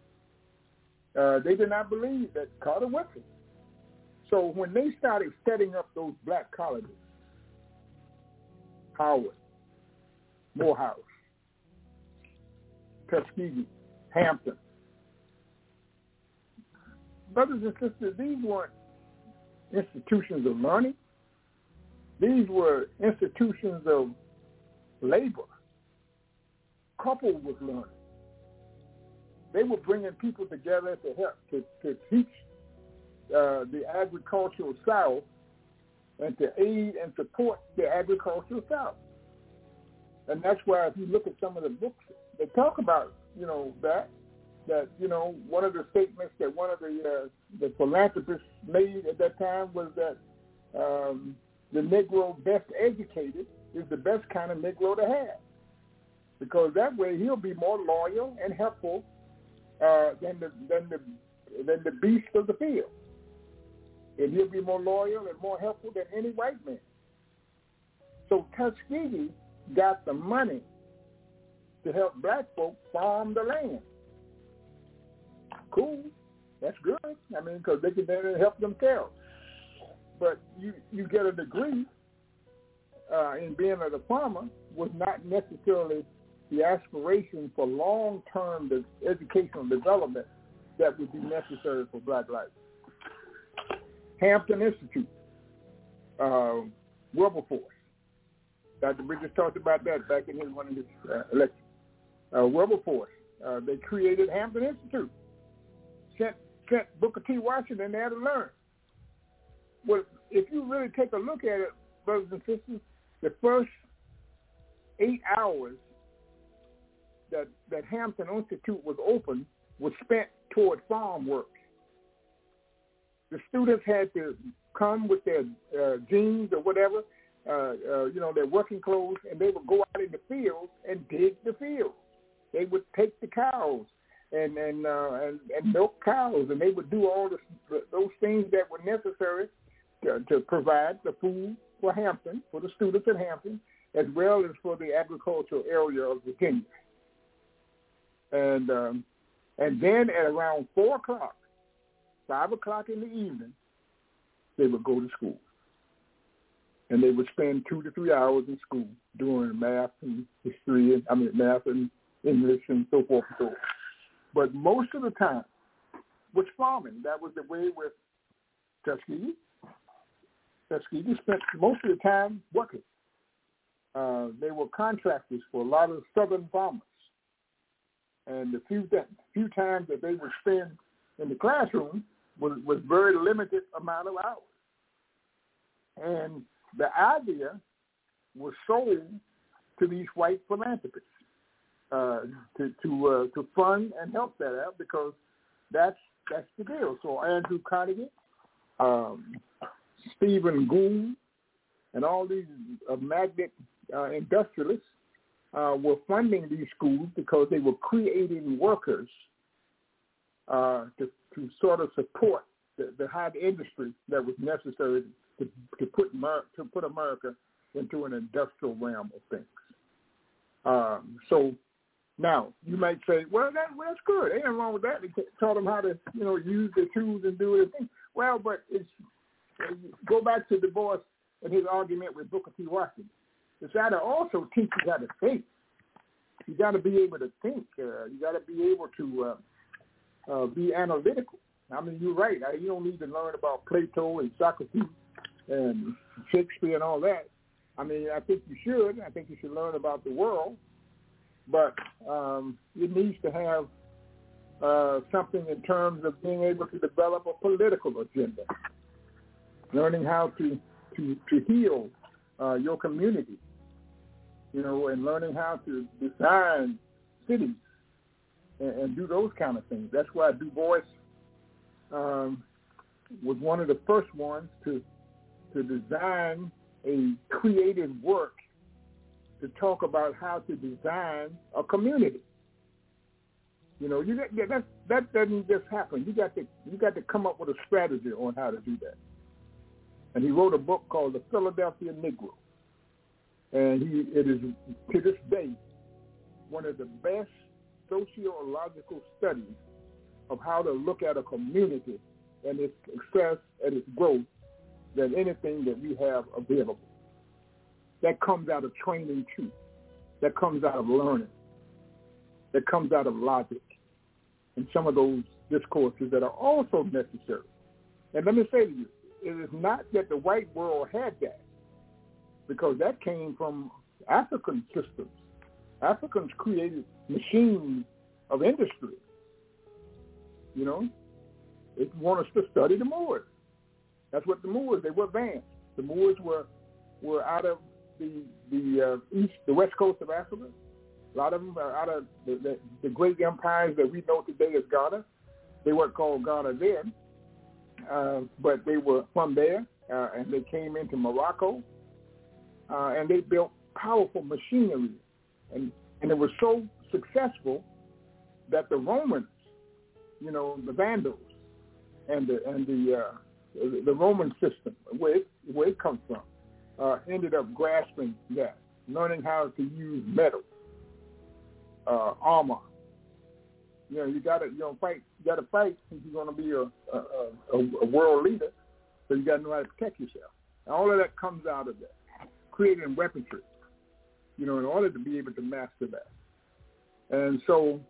Uh, they did not believe that Carter Woodson. So when they started setting up those black colleges, Howard, Morehouse, Tuskegee, Hampton, brothers and sisters, these weren't institutions of learning. These were institutions of labor, coupled with learning. They were bringing people together to help, to, to teach uh, the agricultural South and to aid and support the agricultural South. And that's why if you look at some of the books, they talk about, you know, that, that, you know, one of the statements that one of the uh, the philanthropists made at that time was that um, the Negro best educated is the best kind of Negro to have, because that way he'll be more loyal and helpful uh, than the than the than the beast of the field, and he'll be more loyal and more helpful than any white man. So Tuskegee got the money to help black folk farm the land. Cool, that's good. I mean, because they can then help themselves. But you you get a degree uh, in being a farmer was not necessarily the aspiration for long-term de- educational development that would be necessary for black life. Hampton Institute, uh, Wilberforce, Doctor Bridges talked about that back in his, one of his uh, lectures. Uh, Wilberforce, uh, they created Hampton Institute, sent, sent Booker T. Washington there to learn. Well, if you really take a look at it, brothers and sisters, the first eight hours that, that Hampton Institute was open was spent toward farm work. The students had to come with their uh, jeans or whatever, uh, uh, you know, their working clothes, and they would go out in the fields and dig the fields. They would take the cows and and, uh, and and milk cows, and they would do all this, those things that were necessary to, to provide the food for Hampton, for the students at Hampton, as well as for the agricultural area of Virginia. And um, and then at around four o'clock, five o'clock in the evening, they would go to school. And they would spend two to three hours in school doing math and history, and, I mean math and English and so forth and so on. But most of the time was farming. That was the way with Tuskegee. Tuskegee spent most of the time working. Uh, they were contractors for a lot of southern farmers. And the few, th- few times that they would spend in the classroom was, was very limited amount of hours. And the idea was sold to these white philanthropists uh, to to, uh, to fund and help that out, because that's that's the deal. So Andrew Carnegie, um, Stephen Gould, and all these uh, magnet uh, industrialists uh, were funding these schools because they were creating workers uh, to to sort of support the, the high industry that was necessary to, to put Mer- to put America into an industrial realm of things. Um, so now you might say, well, that, well, that's good. Ain't nothing wrong with that. They taught them how to, you know, use their tools and do everything. Well, but it's go back to Du Bois and his argument with Booker T. Washington. It's got to also teach you how to think. You got to be able to think. Uh, you got to be able to uh, uh, be analytical. I mean, you're right. You don't need to learn about Plato and Socrates and Shakespeare and all that. I mean, I think you should. I think you should learn about the world, but um, it needs to have uh, something in terms of being able to develop a political agenda, learning how to to, to heal uh, your community, you know, and learning how to design cities and, and do those kind of things. That's why Du Bois um, was one of the first ones to to design a creative work to talk about how to design a community. You know, you got, that that doesn't just happen. You got to you got to come up with a strategy on how to do that. And he wrote a book called The Philadelphia Negro, and he it is to this day one of the best sociological studies of how to look at a community and its success and its growth than anything that we have available. That comes out of training too. That comes out of learning. That comes out of logic and some of those discourses that are also necessary. And let me say to you, it is not that the white world had that, because that came from African systems. Africans created machines of industry. You know, they want us to study the Moors. That's what the Moors, they were advanced. The Moors were were out of the the uh, east, the west coast of Africa. A lot of them are out of the, the, the great empires that we know today as Ghana. They weren't called Ghana then, uh, but they were from there, uh, and they came into Morocco, uh, and they built powerful machinery, and and it was so successful that the Romans, you know, the Vandals, and the and the uh, the Roman system, where it, where it comes from, uh, ended up grasping that, learning how to use metal, uh, armor. You know, you gotta, you know, fight. You gotta fight if you're gonna be a a, a, a world leader. So you gotta know how to protect yourself. And all of that comes out of that, creating weaponry. You know, in order to be able to master that. And so,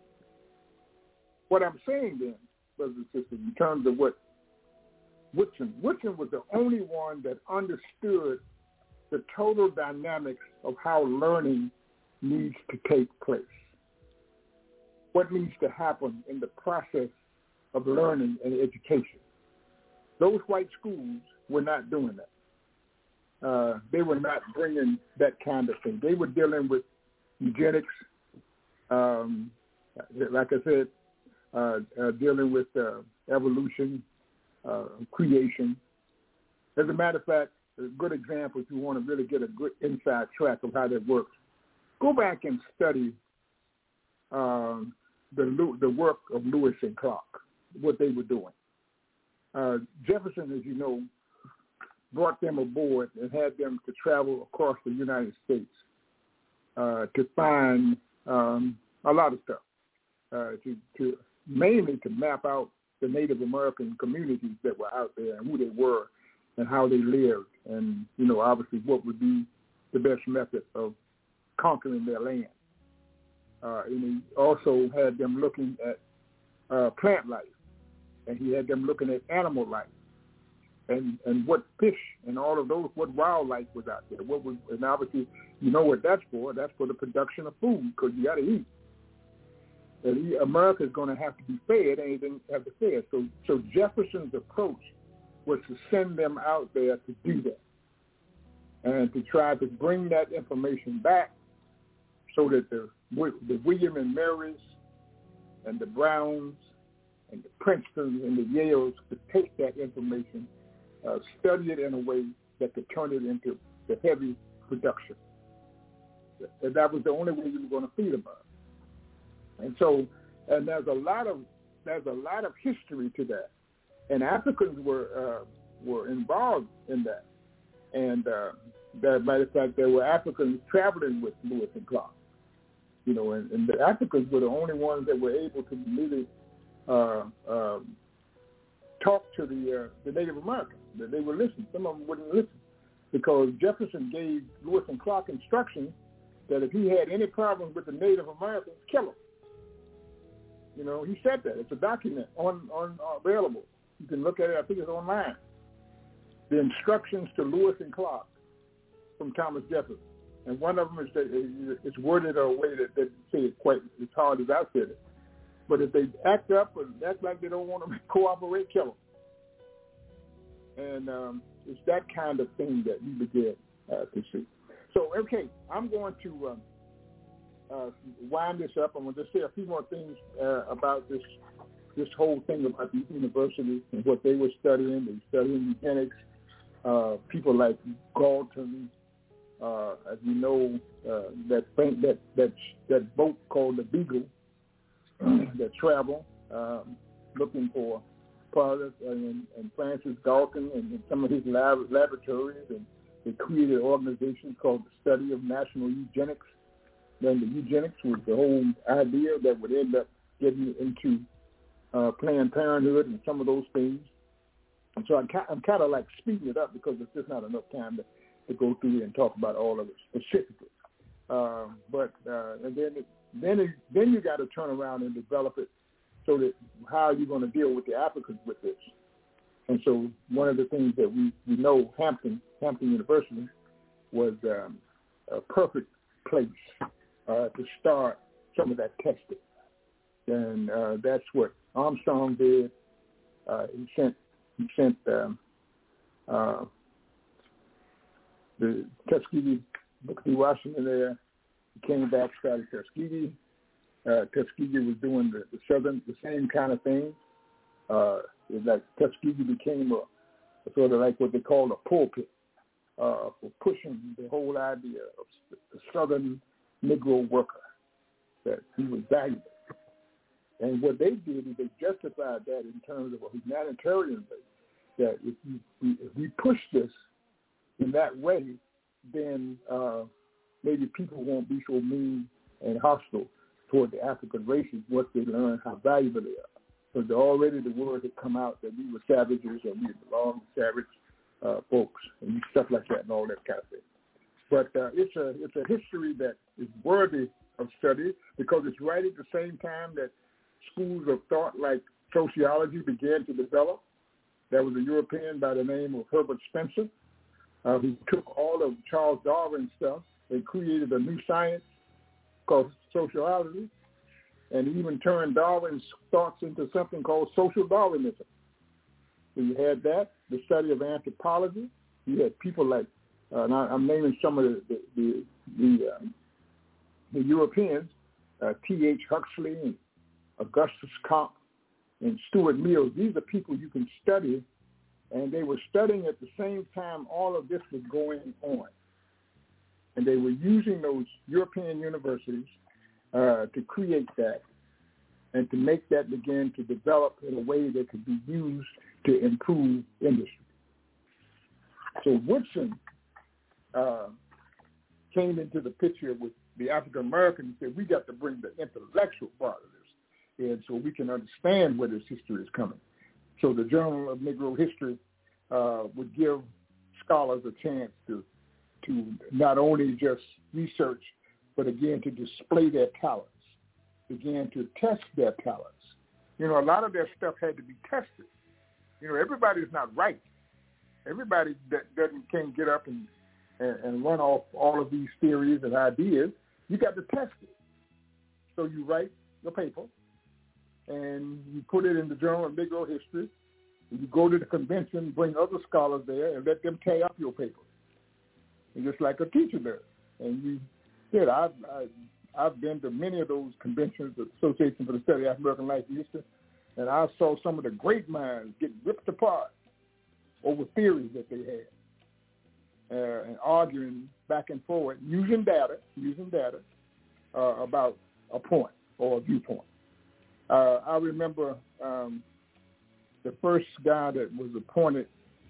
what I'm saying then, brothers and sisters, in terms of what Woodson. Woodson was the only one that understood the total dynamics of how learning needs to take place. What needs to happen in the process of learning and education. Those white schools were not doing that. Uh, they were not bringing that kind of thing. They were dealing with eugenics, um, like I said, uh, uh, dealing with uh, evolution, uh, creation. As a matter of fact, a good example, if you want to really get a good inside track of how that works, go back and study um, the the work of Lewis and Clark, what they were doing. Uh, Jefferson, as you know, brought them aboard and had them to travel across the United States uh, to find um, a lot of stuff, uh, to, to mainly to map out the Native American communities that were out there and who they were and how they lived, and, you know, obviously what would be the best method of conquering their land. Uh, and he also had them looking at uh, plant life, and he had them looking at animal life, and and what fish and all of those, what wildlife was out there. What was, and obviously, you know what that's for. That's for the production of food, because you got to eat. And America is going to have to be fed, and they didn't have to fed. So, so Jefferson's approach was to send them out there to do that, and to try to bring that information back, so that the the William and Marys and the Browns and the Princeton and the Yales could take that information, uh, study it in a way that could turn it into the heavy production. And that was the only way you were going to feed them. And so, and there's a lot of there's a lot of history to that, and Africans were uh, were involved in that. And uh, that, matter of fact, there were Africans traveling with Lewis and Clark. You know, and, and the Africans were the only ones that were able to really uh, um, talk to the uh, the Native Americans. That they would listen. Some of them wouldn't listen, because Jefferson gave Lewis and Clark instructions that if he had any problems with the Native Americans, kill them. You know, he said that. It's a document on on uh, available. You can look at it. I think it's online. The instructions to Lewis and Clark from Thomas Jefferson. And one of them is that it's worded in a way that they say it quite as hard as I said it. But if they act up and act like they don't want to cooperate, kill them. And um, it's that kind of thing that you begin uh, to see. So, okay, I'm going to um, uh, wind this up. I'm going to just say a few more things uh, about this this whole thing about the university and what they were studying. They studying eugenics. Uh, people like Galton. Uh, as you know, uh, that thing, that that that boat called the Beagle that traveled um, looking for products, and, and Francis Galton and, and some of his lab, laboratories, and they created an organization called the Study of National Eugenics. Then the eugenics was the whole idea that would end up getting into uh, Planned Parenthood and some of those things. And so I'm, I'm kind of like speeding it up because there's just not enough time to to go through and talk about all of it specifically. Uh, but uh, and then it, then it, then you got to turn around and develop it so that how you're going to deal with the Africans with this. And so one of the things that we, we know Hampton Hampton University was um, a perfect place uh, to start some of that testing. And uh, that's what Armstrong did. Uh, he sent he sent um, uh, the Tuskegee, Booker T. Washington there. He came back, started Tuskegee. Uh, Tuskegee was doing the, the southern, the same kind of thing. Uh, it like Tuskegee became a, a sort of like what they call a pulpit uh, for pushing the whole idea of the southern Negro worker, that he was valuable. And what they did is they justified that in terms of a humanitarian way, that if we, if we push this in that way, then uh, maybe people won't be so mean and hostile toward the African races once they learn how valuable they are. Because already the word had come out that we were savages or we belonged to savage uh, folks and stuff like that and all that kind of thing. But uh, it's a it's a history that is worthy of study, because it's right at the same time that schools of thought like sociology began to develop. There was a European by the name of Herbert Spencer uh, who took all of Charles Darwin's stuff and created a new science called sociology, and even turned Darwin's thoughts into something called social Darwinism. So you had that, the study of anthropology. You had people like, uh, and I, I'm naming some of the the the, the, um, the Europeans, uh, T H Huxley and Augustus Comte and Stuart Mill. These are people you can study, and they were studying at the same time all of this was going on. And they were using those European universities uh, to create that and to make that begin to develop in a way that could be used to improve industry. So Woodson uh, came into the picture with the African Americans and said, we got to bring the intellectual part of this in so we can understand where this history is coming. So the Journal of Negro History uh, would give scholars a chance to to not only just research, but again to display their talents, begin to test their talents. You know, a lot of their stuff had to be tested. You know, everybody's not right. Everybody that doesn't can't get up and, and, and run off all of these theories and ideas. You got to test it. So you write the paper, and you put it in the Journal of Negro History. And you go to the convention, bring other scholars there, and let them tear up your paper. And just like a teacher does. And you did. I've, I've, I've been to many of those conventions, the Association for the Study of African American Life and History, and I saw some of the great minds get ripped apart over theories that they had uh, and arguing back and forth, using data, using data uh, about a point or a viewpoint. Uh, I remember um, the first guy that was appointed,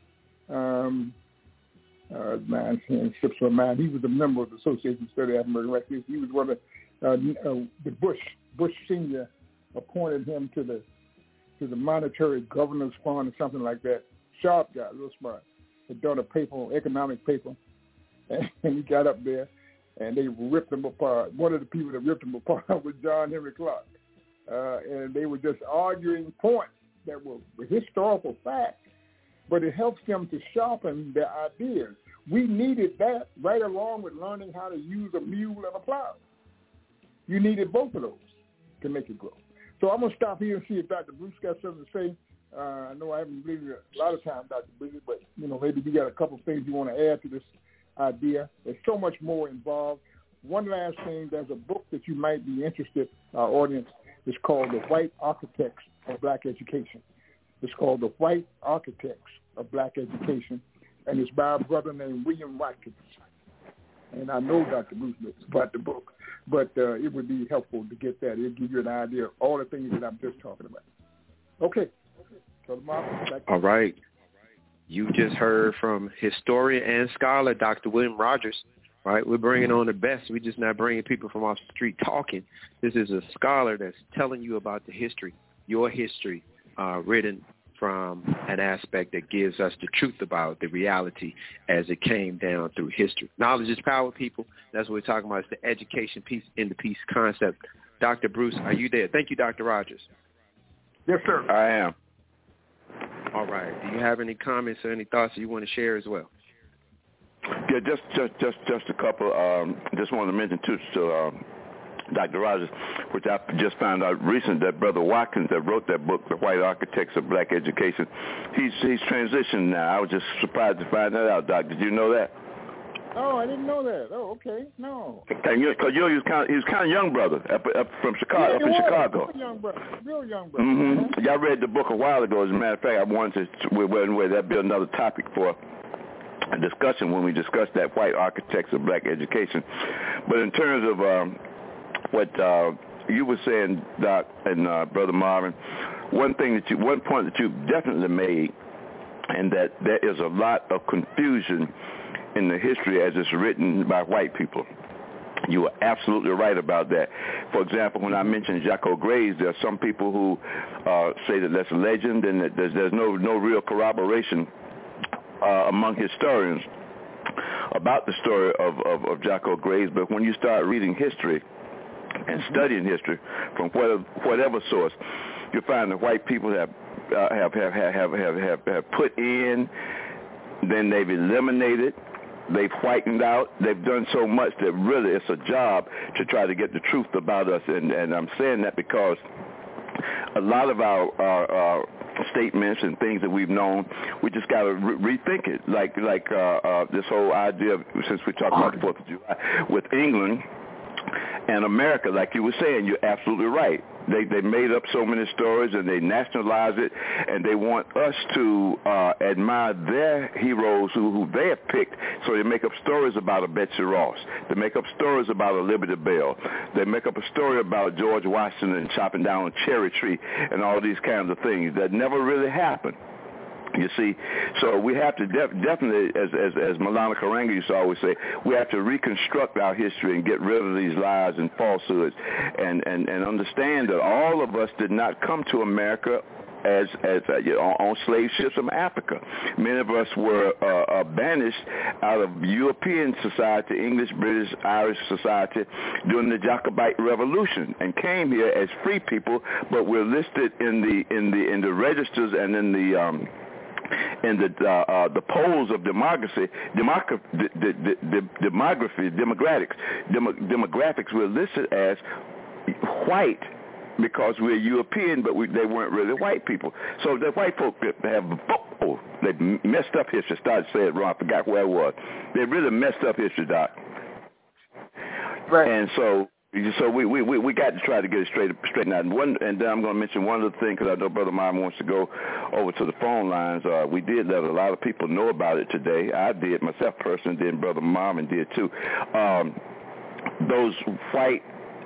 um, uh, man, slips my mind. He was a member of the Association for the Study of African American Life and History. He was one of the, uh, uh, the Bush Bush Senior appointed him to the to the Monetary Governors Fund or something like that. Sharp guy, real smart. Had done a paper, economic paper, and he got up there, and they ripped him apart. One of the people that ripped him apart was John Henry Clark, uh, and they were just arguing points that were historical facts, but it helps them to sharpen their ideas. We needed that right along with learning how to use a mule and a plow. You needed both of those to make it grow. So I'm going to stop here and see if Doctor Bruce got something to say. Uh, I know I haven't believed it a lot of time, Doctor Bridges, but, you know, maybe you got a couple of things you want to add to this idea. There's so much more involved. One last thing, there's a book that you might be interested, our audience, it's called The White Architects of Black Education. It's called The White Architects of Black Education, and it's by a brother named William Watkins. And I know Doctor Bruce knows about the book, but uh, it would be helpful to get that. It'll give you an idea of all the things that I'm just talking about. Okay. So, Mark, all right. You just heard from historian and scholar Doctor William Rogers. Right, we're bringing on the best. We're just not bringing people from off the street talking. This is a scholar that's telling you about the history, your history, uh, written from an aspect that gives us the truth about the reality as it came down through history. Knowledge is power, people. That's what we're talking about. It's the education piece in the peace concept. Doctor Bruce, are you there? Thank you, Doctor Rogers. Yes, sir. I am. All right. Do you have any comments or any thoughts that you want to share as well? Yeah, just just just just a couple. Um, just wanted to mention too to um, Doctor Rogers, which I just found out recently, that Brother Watkins that wrote that book, The White Architects of Black Education, he's he's transitioned now. I was just surprised to find that out, Doc. Did you know that? Oh, I didn't know that. Oh, okay. No. Because you, you know, he was kind of he was kind of young brother up, up from Chicago, yeah, up in was. Chicago. Real young brother. Real young brother. Mm-hmm. Uh-huh. Yeah, I read the book a while ago. As a matter of fact, I wanted to where where that'd be another topic for a discussion when we discuss that White Architects of Black Education. But in terms of um, what uh, you were saying, Doc and uh, Brother Marvin, one thing that you, one point that you definitely made, and that there is a lot of confusion in the history as it's written by white people. You are absolutely right about that. For example, when I mentioned Jacques Graves, there are some people who uh, say that that's a legend and that there's, there's no no real corroboration Uh, among historians about the story of, of, of Jacques Graves. But when you start reading history and studying history from whatever, whatever source, you find that white people have uh, have, have, have, have, have, have put in then they've eliminated, they've whitened out, they've done so much that really it's a job to try to get the truth about us. And, and I'm saying that because a lot of our, our, our statements and things that we've known, we just got to re- rethink it. Like like uh, uh, this whole idea, of, since we talked about the fourth of July, with England and America, like you were saying, you're absolutely right. They they made up so many stories and they nationalize it, and they want us to uh, admire their heroes who, who they have picked. So they make up stories about a Betsy Ross. They make up stories about a Liberty Bell. They make up a story about George Washington chopping down a cherry tree and all these kinds of things that never really happened. You see, so we have to def- definitely, as as as Maulana Karanga used to always say, we have to reconstruct our history and get rid of these lies and falsehoods, and and, and understand that all of us did not come to America as as uh, you know, on slave ships from Africa. Many of us were uh, uh, banished out of European society, English, British, Irish society during the Jacobite Revolution, and came here as free people, but we're listed in the in the in the registers and in the um, in the uh, uh, the polls of democracy, demogra- the, the, the, the demography, demographics, demo, demographics were listed as white because we're European, but we, they weren't really white people. So the white folk have oh, they messed up history. Started to say it wrong. I forgot where it was. They really messed up history, Doc. Right. And so. So we, we, we got to try to get it straight straightened out. And, one, and then I'm going to mention one other thing because I know Brother Mom wants to go over to the phone lines. Uh, we did let a lot of people know about it today. I did myself personally, then Brother Mom and did too. Um, those white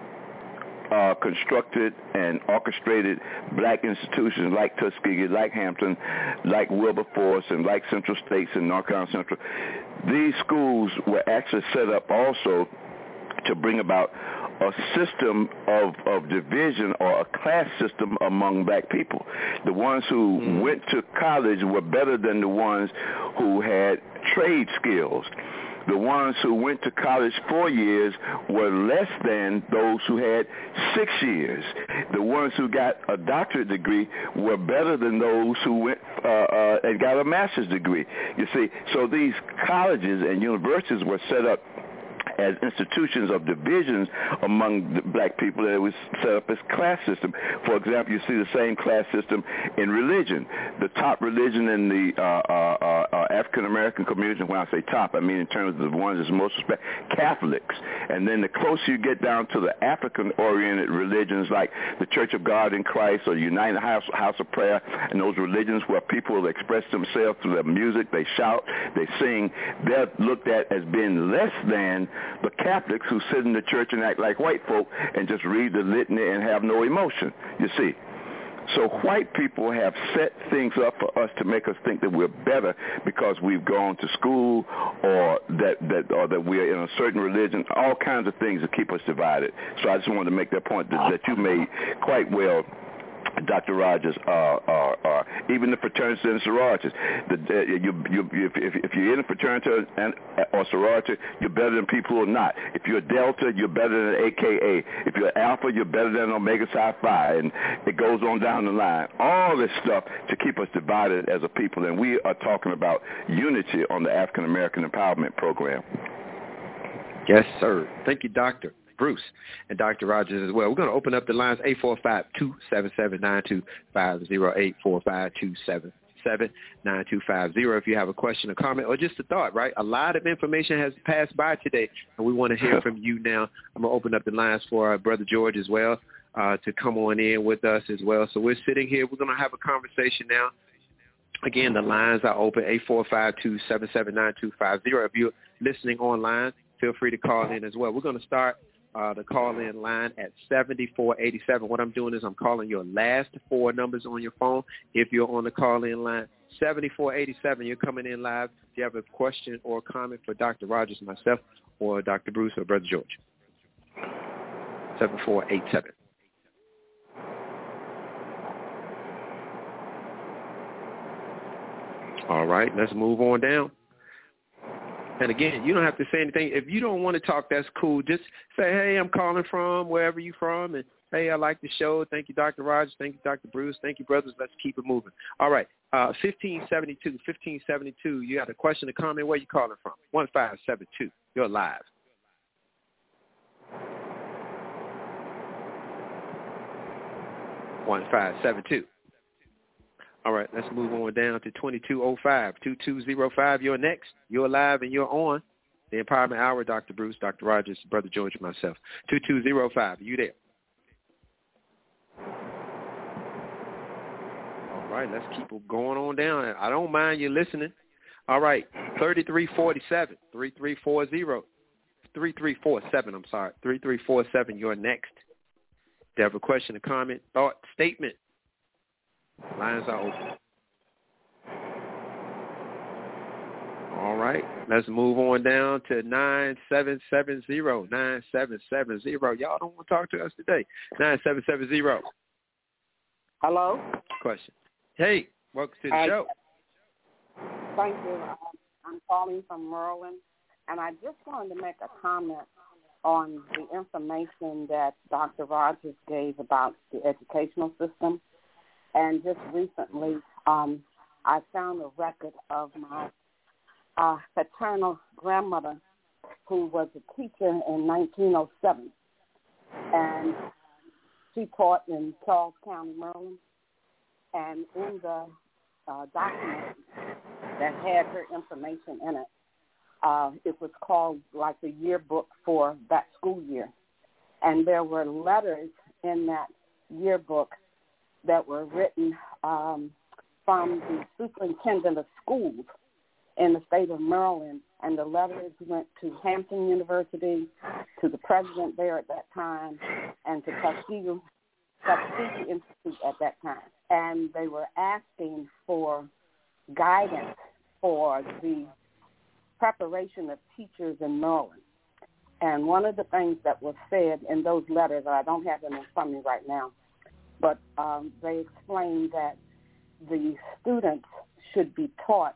uh, constructed and orchestrated black institutions like Tuskegee, like Hampton, like Wilberforce, and like Central States and North Carolina Central, these schools were actually set up also to bring about a system of, of division or a class system among black people. The ones who mm. went to college were better than the ones who had trade skills. The ones who went to college four years were less than those who had six years. The ones who got a doctorate degree were better than those who went uh, uh, and got a master's degree. You see, so these colleges and universities were set up as institutions of divisions among the black people, that it was set up as class system. For example, you see the same class system in religion. The top religion in the uh, uh, uh, African-American community, when I say top, I mean in terms of the ones that's most respect, Catholics. And then the closer you get down to the African-oriented religions like the Church of God in Christ or United House, House of Prayer, and those religions where people express themselves through their music, they shout, they sing, they're looked at as being less than the Catholics who sit in the church and act like white folk and just read the litany and have no emotion, you see. So white people have set things up for us to make us think that we're better because we've gone to school or that, that or that we're in a certain religion, all kinds of things that keep us divided. So I just wanted to make that point that, that you made quite well, Doctor Rogers, uh, uh, uh, even the fraternities and sororities. The, uh, you, you, if, if you're in a fraternity and, or sorority, you're better than people who are not. If you're a Delta, you're better than an A K A. If you're an Alpha, you're better than an Omega Psi Phi. And it goes on down the line. All this stuff to keep us divided as a people. And we are talking about unity on the African American Empowerment Program. Yes, sir. Thank you, Doctor Bruce and Doctor Rogers as well. We're going to open up the lines eight four five, two seven seven, nine two five zero, eight four five, two seven seven, nine two five zero if you have a question or comment or just a thought, right? A lot of information has passed by today, and we want to hear from you now. I'm going to open up the lines for our Brother George as well uh, to come on in with us as well. So we're sitting here. We're going to have a conversation now. Again, the lines are open, eight four five, two seven seven, nine two five zero. If you're listening online, feel free to call in as well. We're going to start Uh, the call-in line at seventy-four eighty-seven. What I'm doing is I'm calling your last four numbers on your phone. If you're on the call-in line, seventy-four eighty-seven, you're coming in live. If you have a question or comment for Doctor Rogers, myself, or Doctor Bruce or Brother George, seven four eight seven. All right, let's move on down. And again, you don't have to say anything. If you don't want to talk, that's cool. Just say, hey, I'm calling from wherever you're from, and Hey, I like the show. Thank you, Doctor Rogers. Thank you, Doctor Bruce. Thank you, brothers. Let's keep it moving. All right, uh, fifteen seventy-two, fifteen seventy-two. You got a question, a comment? Where you calling from? one five seven two. You're live. one five seven two. All right, let's move on down to twenty-two oh five, two two oh five. You're next. You're live and you're on the Empowerment Hour. Doctor Bruce, Doctor Rogers, Brother George, and myself. two two oh five. You there? All right, let's keep going on down. I don't mind you listening. All right, thirty-three forty-seven, thirty-three forty, thirty-three forty-seven, I'm sorry, thirty-three forty-seven. You're next. Do you have a question, a comment, thought, statement? Lines are open. All right. Let's move on down to nine seven seven zero. nine seven seven zero. Y'all don't want to talk to us today. nine seven seven zero. Hello? Question. Hey, welcome to the I, show. Thank you. I'm calling from Maryland, and I just wanted to make a comment on the information that Doctor Rogers gave about the educational system. And just recently, um, I found a record of my uh, paternal grandmother, who was a teacher in nineteen oh seven. And she taught in Charles County, Maryland. And in the uh, document that had her information in it, uh, it was called like the yearbook for that school year. And there were letters in that yearbook that were written um, from the superintendent of schools in the state of Maryland, and the letters went to Hampton University, to the president there at that time, and to Tuskegee, Tuskegee Institute at that time. And they were asking for guidance for the preparation of teachers in Maryland. And one of the things that was said in those letters, and I don't have them in front of me right now, but um, they explained that the students should be taught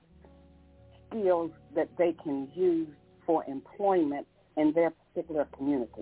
skills that they can use for employment in their particular community.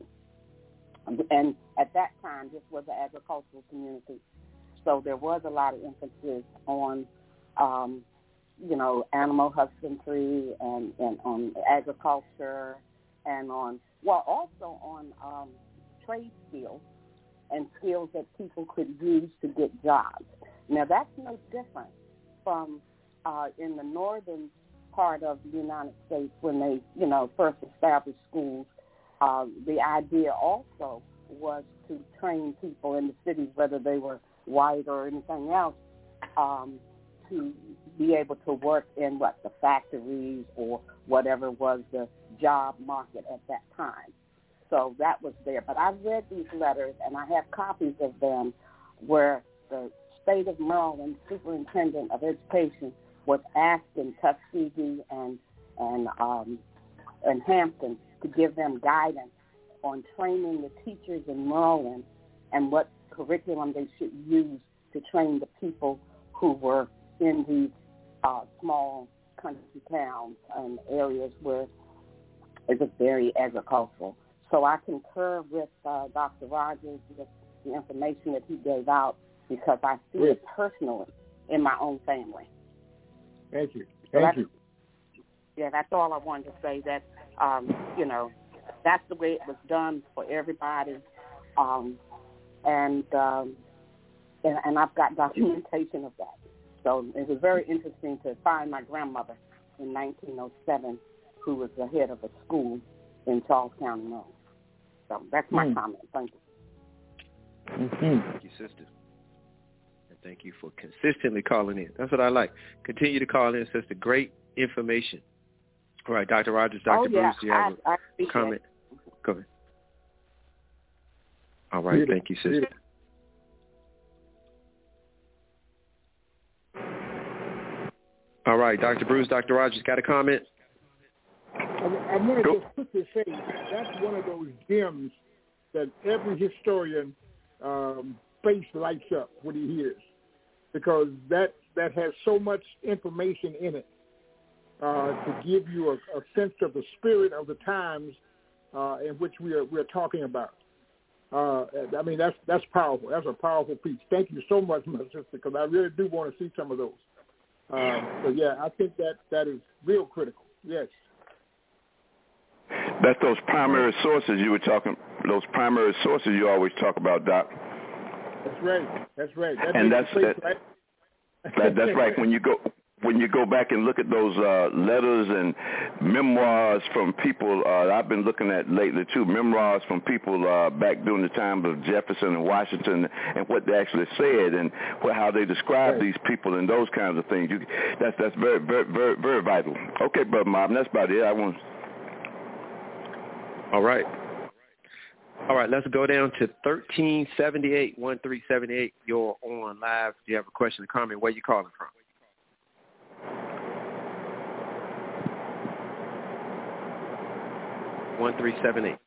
And at that time, this was an agricultural community, so there was a lot of emphasis on, um, you know, animal husbandry and, and on agriculture and on, well, also on um, trade skills and skills that people could use to get jobs. Now, that's no different from uh, in the northern part of the United States when they, you know, first established schools. Uh, the idea also was to train people in the cities, whether they were white or anything else, um, to be able to work in, what, the factories or whatever was the job market at that time. So that was there. But I've read these letters, and I have copies of them where the state of Maryland superintendent of education was asking Tuskegee and and um, and Hampton to give them guidance on training the teachers in Maryland and what curriculum they should use to train the people who were in these uh, small country towns and areas where it was very agricultural. So I concur with uh, Doctor Rogers with the information that he gave out because I see it personally in my own family. Thank you. So Thank you. Yeah, that's all I wanted to say. That, um, you know, that's the way it was done for everybody. Um, and, um, and and I've got documentation of that. So it was very interesting to find my grandmother in nineteen oh seven who was the head of a school in Charles County, Maryland. So that's my mm. comment. Thank you. Mm-hmm. Thank you, sister. And thank you for consistently calling in. That's what I like. Continue to call in, sister. Great information. All right, Doctor Rogers, Doctor Oh, yeah. Bruce, do you have I, a I comment? Go ahead. All right, Beautiful. thank you, sister. Beautiful. All right, Doctor Bruce, Doctor Rogers, got a comment? I, I want to just quickly say that's one of those gems that every historian um, face lights up when he hears, because that that has so much information in it uh, to give you a, a sense of the spirit of the times uh, in which we are we're talking about. Uh, I mean, that's that's powerful. That's a powerful piece. Thank you so much, my sister, because I really do want to see some of those. Um, so, yeah, I think that that is real critical. Yes. That's those primary sources you were talking, those primary sources you always talk about, Doc. That's right. That's right. That and that's place, that, right? that, that's right. When you go when you go back and look at those uh, letters and memoirs from people, uh, I've been looking at lately too, memoirs from people uh, back during the time of Jefferson and Washington, and what they actually said and what, how they described right. these people and those kinds of things. You, that's that's very very very very vital. Okay, Brother Marvin, that's about it. I want. All right. All right, let's go down to thirteen seventy-eight, one three seven eight. You're on live. Do you have a question or comment? Where are you calling from? one three seven eight.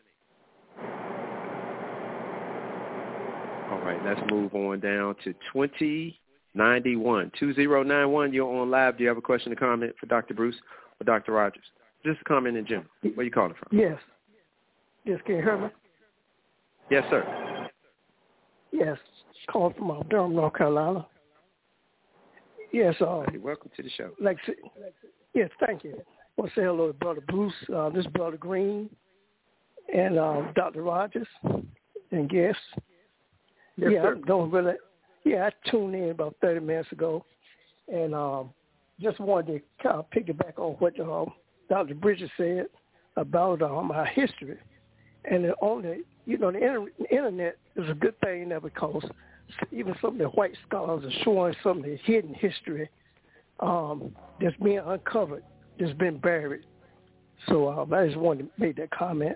All right, let's move on down to twenty ninety-one. two zero nine one, you're on live. Do you have a question or comment for Doctor Bruce or Doctor Rogers? Just a comment in general. Where are you calling from? Yes. Yes, can you hear me? Yes, sir. Yes, calling from uh, Durham, North Carolina. Yes. Um, hey, welcome to the show. Like, yes, thank you. I want to say hello to Brother Bruce, uh, this Brother Green, and um, Doctor Rogers, and guests. Yes, yeah, sir. I don't really. Yeah, I tuned in about thirty minutes ago, and um, just wanted to kind of piggyback on what uh, Doctor Bridges said about um, our history. And on the, you know, the inter- internet is a good thing now because even some of the white scholars are showing some of the hidden history um, that's being uncovered, that's been buried. So um, I just wanted to make that comment.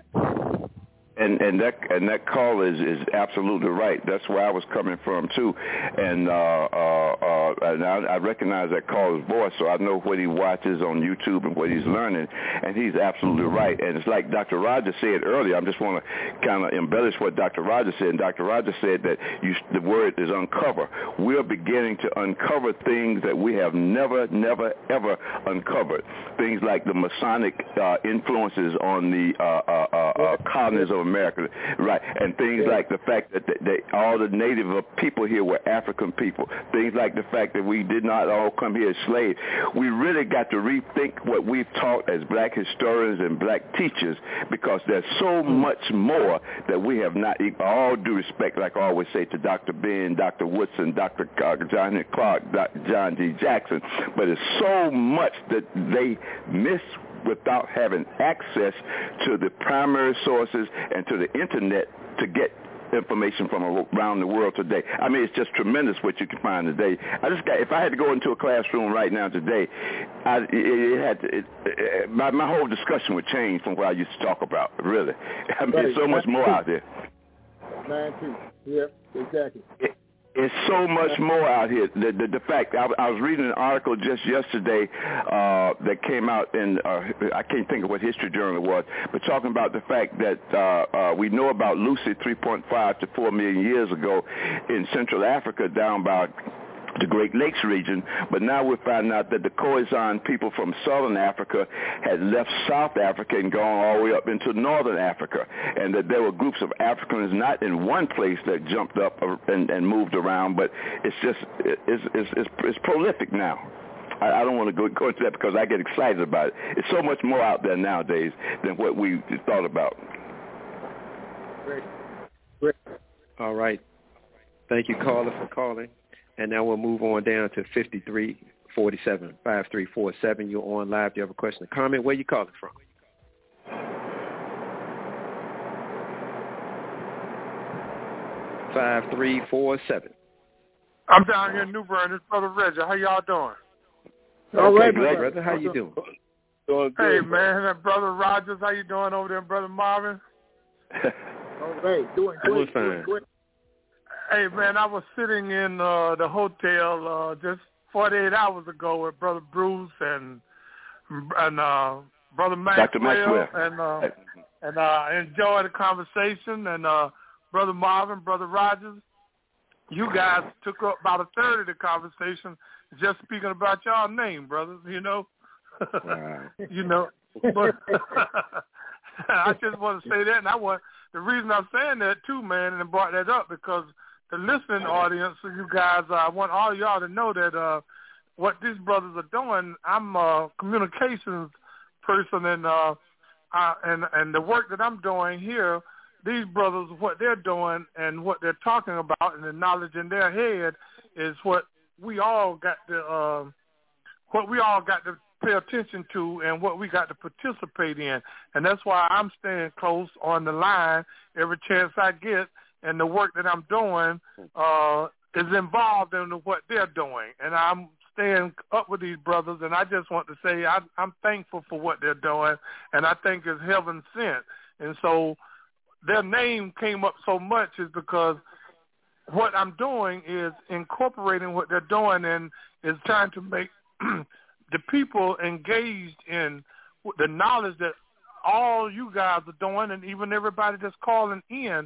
And and that and that call is, is absolutely right. That's where I was coming from too, and uh, uh, uh, and I, I recognize that caller's voice, so I know what he watches on YouTube and what he's learning, and he's absolutely right. And it's like Doctor Rogers said earlier. I just want to kind of embellish what Doctor Rogers said. And Doctor Rogers said that you, the word is uncover. We're beginning to uncover things that we have never, never, ever uncovered. Things like the Masonic uh, influences on the uh, uh, uh, uh, colonies of America, right, and things yeah. like the fact that, that, that all the native people here were African people, things like the fact that we did not all come here as slaves. We really got to rethink what we've taught as black historians and black teachers, because there's so much more that we have not, all due respect, like I always say to Doctor Ben, Doctor Woodson, Doctor John Clark, Doctor John G. Jackson, but it's so much that they miss without having access to the primary sources and to the internet to get information from around the world today. I mean, it's just tremendous what you can find today. I just got, if I had to go into a classroom right now today, I, it, it had to, it, it, my, my whole discussion would change from what I used to talk about, really. I mean, right. There's so much more out there. Nine two. Yep, exactly. It, It's so much more out here. The, the, the fact, I, I was reading an article just yesterday uh, that came out in, uh, I can't think of what history journal it was, but talking about the fact that uh, uh, we know about Lucy three point five to four million years ago in Central Africa down by the Great Lakes region, but now we're finding out that the Khoisan people from southern Africa had left South Africa and gone all the way up into northern Africa, and that there were groups of Africans not in one place that jumped up and, and moved around, but it's just, it's, it's, it's, it's prolific now. I, I don't want to go, go into that because I get excited about it. It's so much more out there nowadays than what we thought about. Great. Great. All right. Thank you, caller, for calling. And now we'll move on down to fifty-three forty-seven, five three four seven. You're on live. Do you have a question or comment? Where are you calling from? five three four seven. I'm down here in New Bern. It's Brother Reggie. How y'all doing? All right, brother. brother. How you doing? Doing hey, good, man. And Brother Rogers, how you doing over there, Brother Marvin? All right. Doing great. Doing great. Hey, man, I was sitting in uh, the hotel uh, just forty-eight hours ago with Brother Bruce and and uh, Brother Maxwell, Doctor Maxwell. and uh, and uh, I enjoyed the conversation. And uh, Brother Marvin, Brother Rogers, you guys took up about a third of the conversation just speaking about y'all name, brothers. You know, wow. you know. But I just want to say that, and I want the reason I'm saying that too, man, and brought that up because the listening audience, so you guys, uh, I want all y'all to know that uh, what these brothers are doing. I'm a communications person, and uh, I, and and the work that I'm doing here, these brothers, what they're doing and what they're talking about, and the knowledge in their head is what we all got to uh, what we all got to pay attention to and what we got to participate in. And that's why I'm staying close on the line every chance I get, and the work that I'm doing uh, is involved in what they're doing. And I'm staying up with these brothers, and I just want to say I, I'm thankful for what they're doing, and I think it's heaven sent. And so their name came up so much is because what I'm doing is incorporating what they're doing and is trying to make the people engaged in the knowledge that all you guys are doing, and even everybody that's calling in,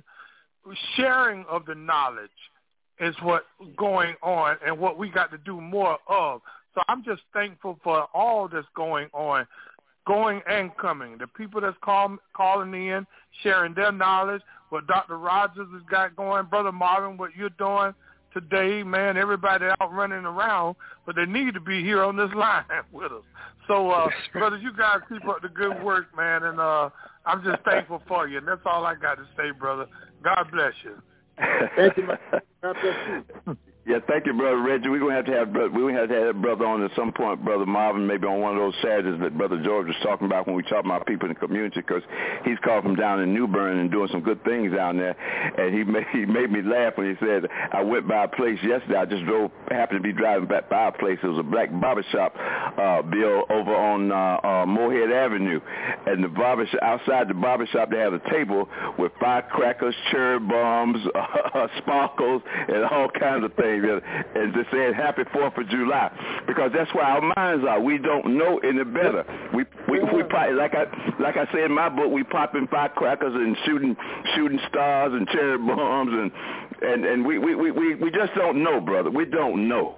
sharing of the knowledge is what's going on and what we got to do more of. So I'm just thankful for all that's going on, going and coming. The people that's call, calling in, sharing their knowledge, what Doctor Rogers has got going, Brother Marvin, what you're doing today, man, everybody out running around, but they need to be here on this line with us. So, uh, brothers, you guys keep up the good work, man, and uh, I'm just thankful for you, and that's all I got to say, brother. God bless you. Thank you, man. God bless you. Yeah, thank you, Brother Reggie. We're gonna have to have we're gonna have to have that brother on at some point, Brother Marvin, maybe on one of those Saturdays that Brother George was talking about when we talk about people in the community, because he's called from down in New Bern and doing some good things down there. And he made he made me laugh when he said, "I went by a place yesterday. I just drove, happened to be driving back by a place. It was a black barbershop, uh, Bill, over on uh, uh, Moorhead Avenue, and the barbershop outside the barbershop they had a table with firecrackers, cherry bombs, uh, sparkles, and all kinds of things." And just saying happy fourth of July, because that's where our minds are. We don't know any better. We we, we pop, like I like I say in my book, we popping firecrackers and shooting shooting stars and cherry bombs, and and, and we, we, we, we just don't know, brother. We don't know.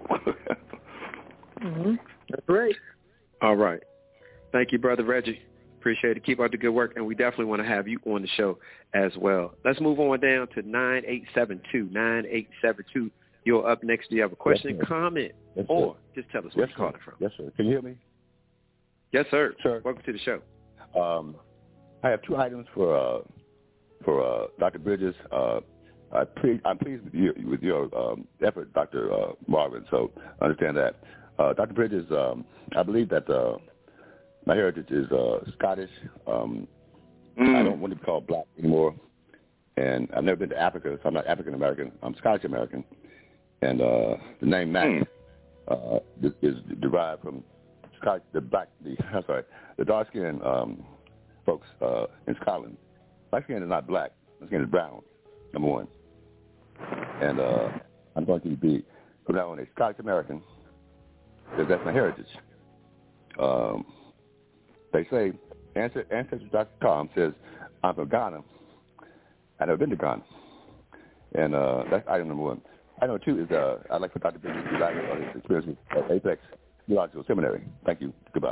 Mm-hmm. That's right. All right. Thank you, Brother Reggie. Appreciate it. Keep up the good work, and we definitely want to have you on the show as well. Let's move on down to nine eight seven two, nine eight seven two. You're up next. Do you have a question, yes, comment, yes, or just tell us where yes, you're calling from? Yes, sir. Can you hear me? Yes, sir. Sir. Welcome to the show. Um, I have two items for uh, for uh, Doctor Bridges. Uh, I pre- I'm pleased with your, with your um, effort, Doctor Uh, Marvin, so I understand that. Uh, Doctor Bridges, um, I believe that uh, my heritage is uh, Scottish. Um, mm. I don't want to be called black anymore, and I've never been to Africa, so I'm not African-American. I'm Scottish-American. And uh, the name Mac mm. uh, is derived from Scottish, the black, the I'm sorry, the dark skinned um, folks uh, in Scotland. My skin is not black. My skin is brown. Number one. And uh, I'm going to be from now on a Scottish American because that's my heritage. Um, they say Ancestry dot com says I'm from Ghana. I've never been to Ghana, and uh, that's item number one. I know, too, is uh, I'd like for Doctor Bridges to elaborate on his experience at Apex Theological Seminary. Thank you. Goodbye.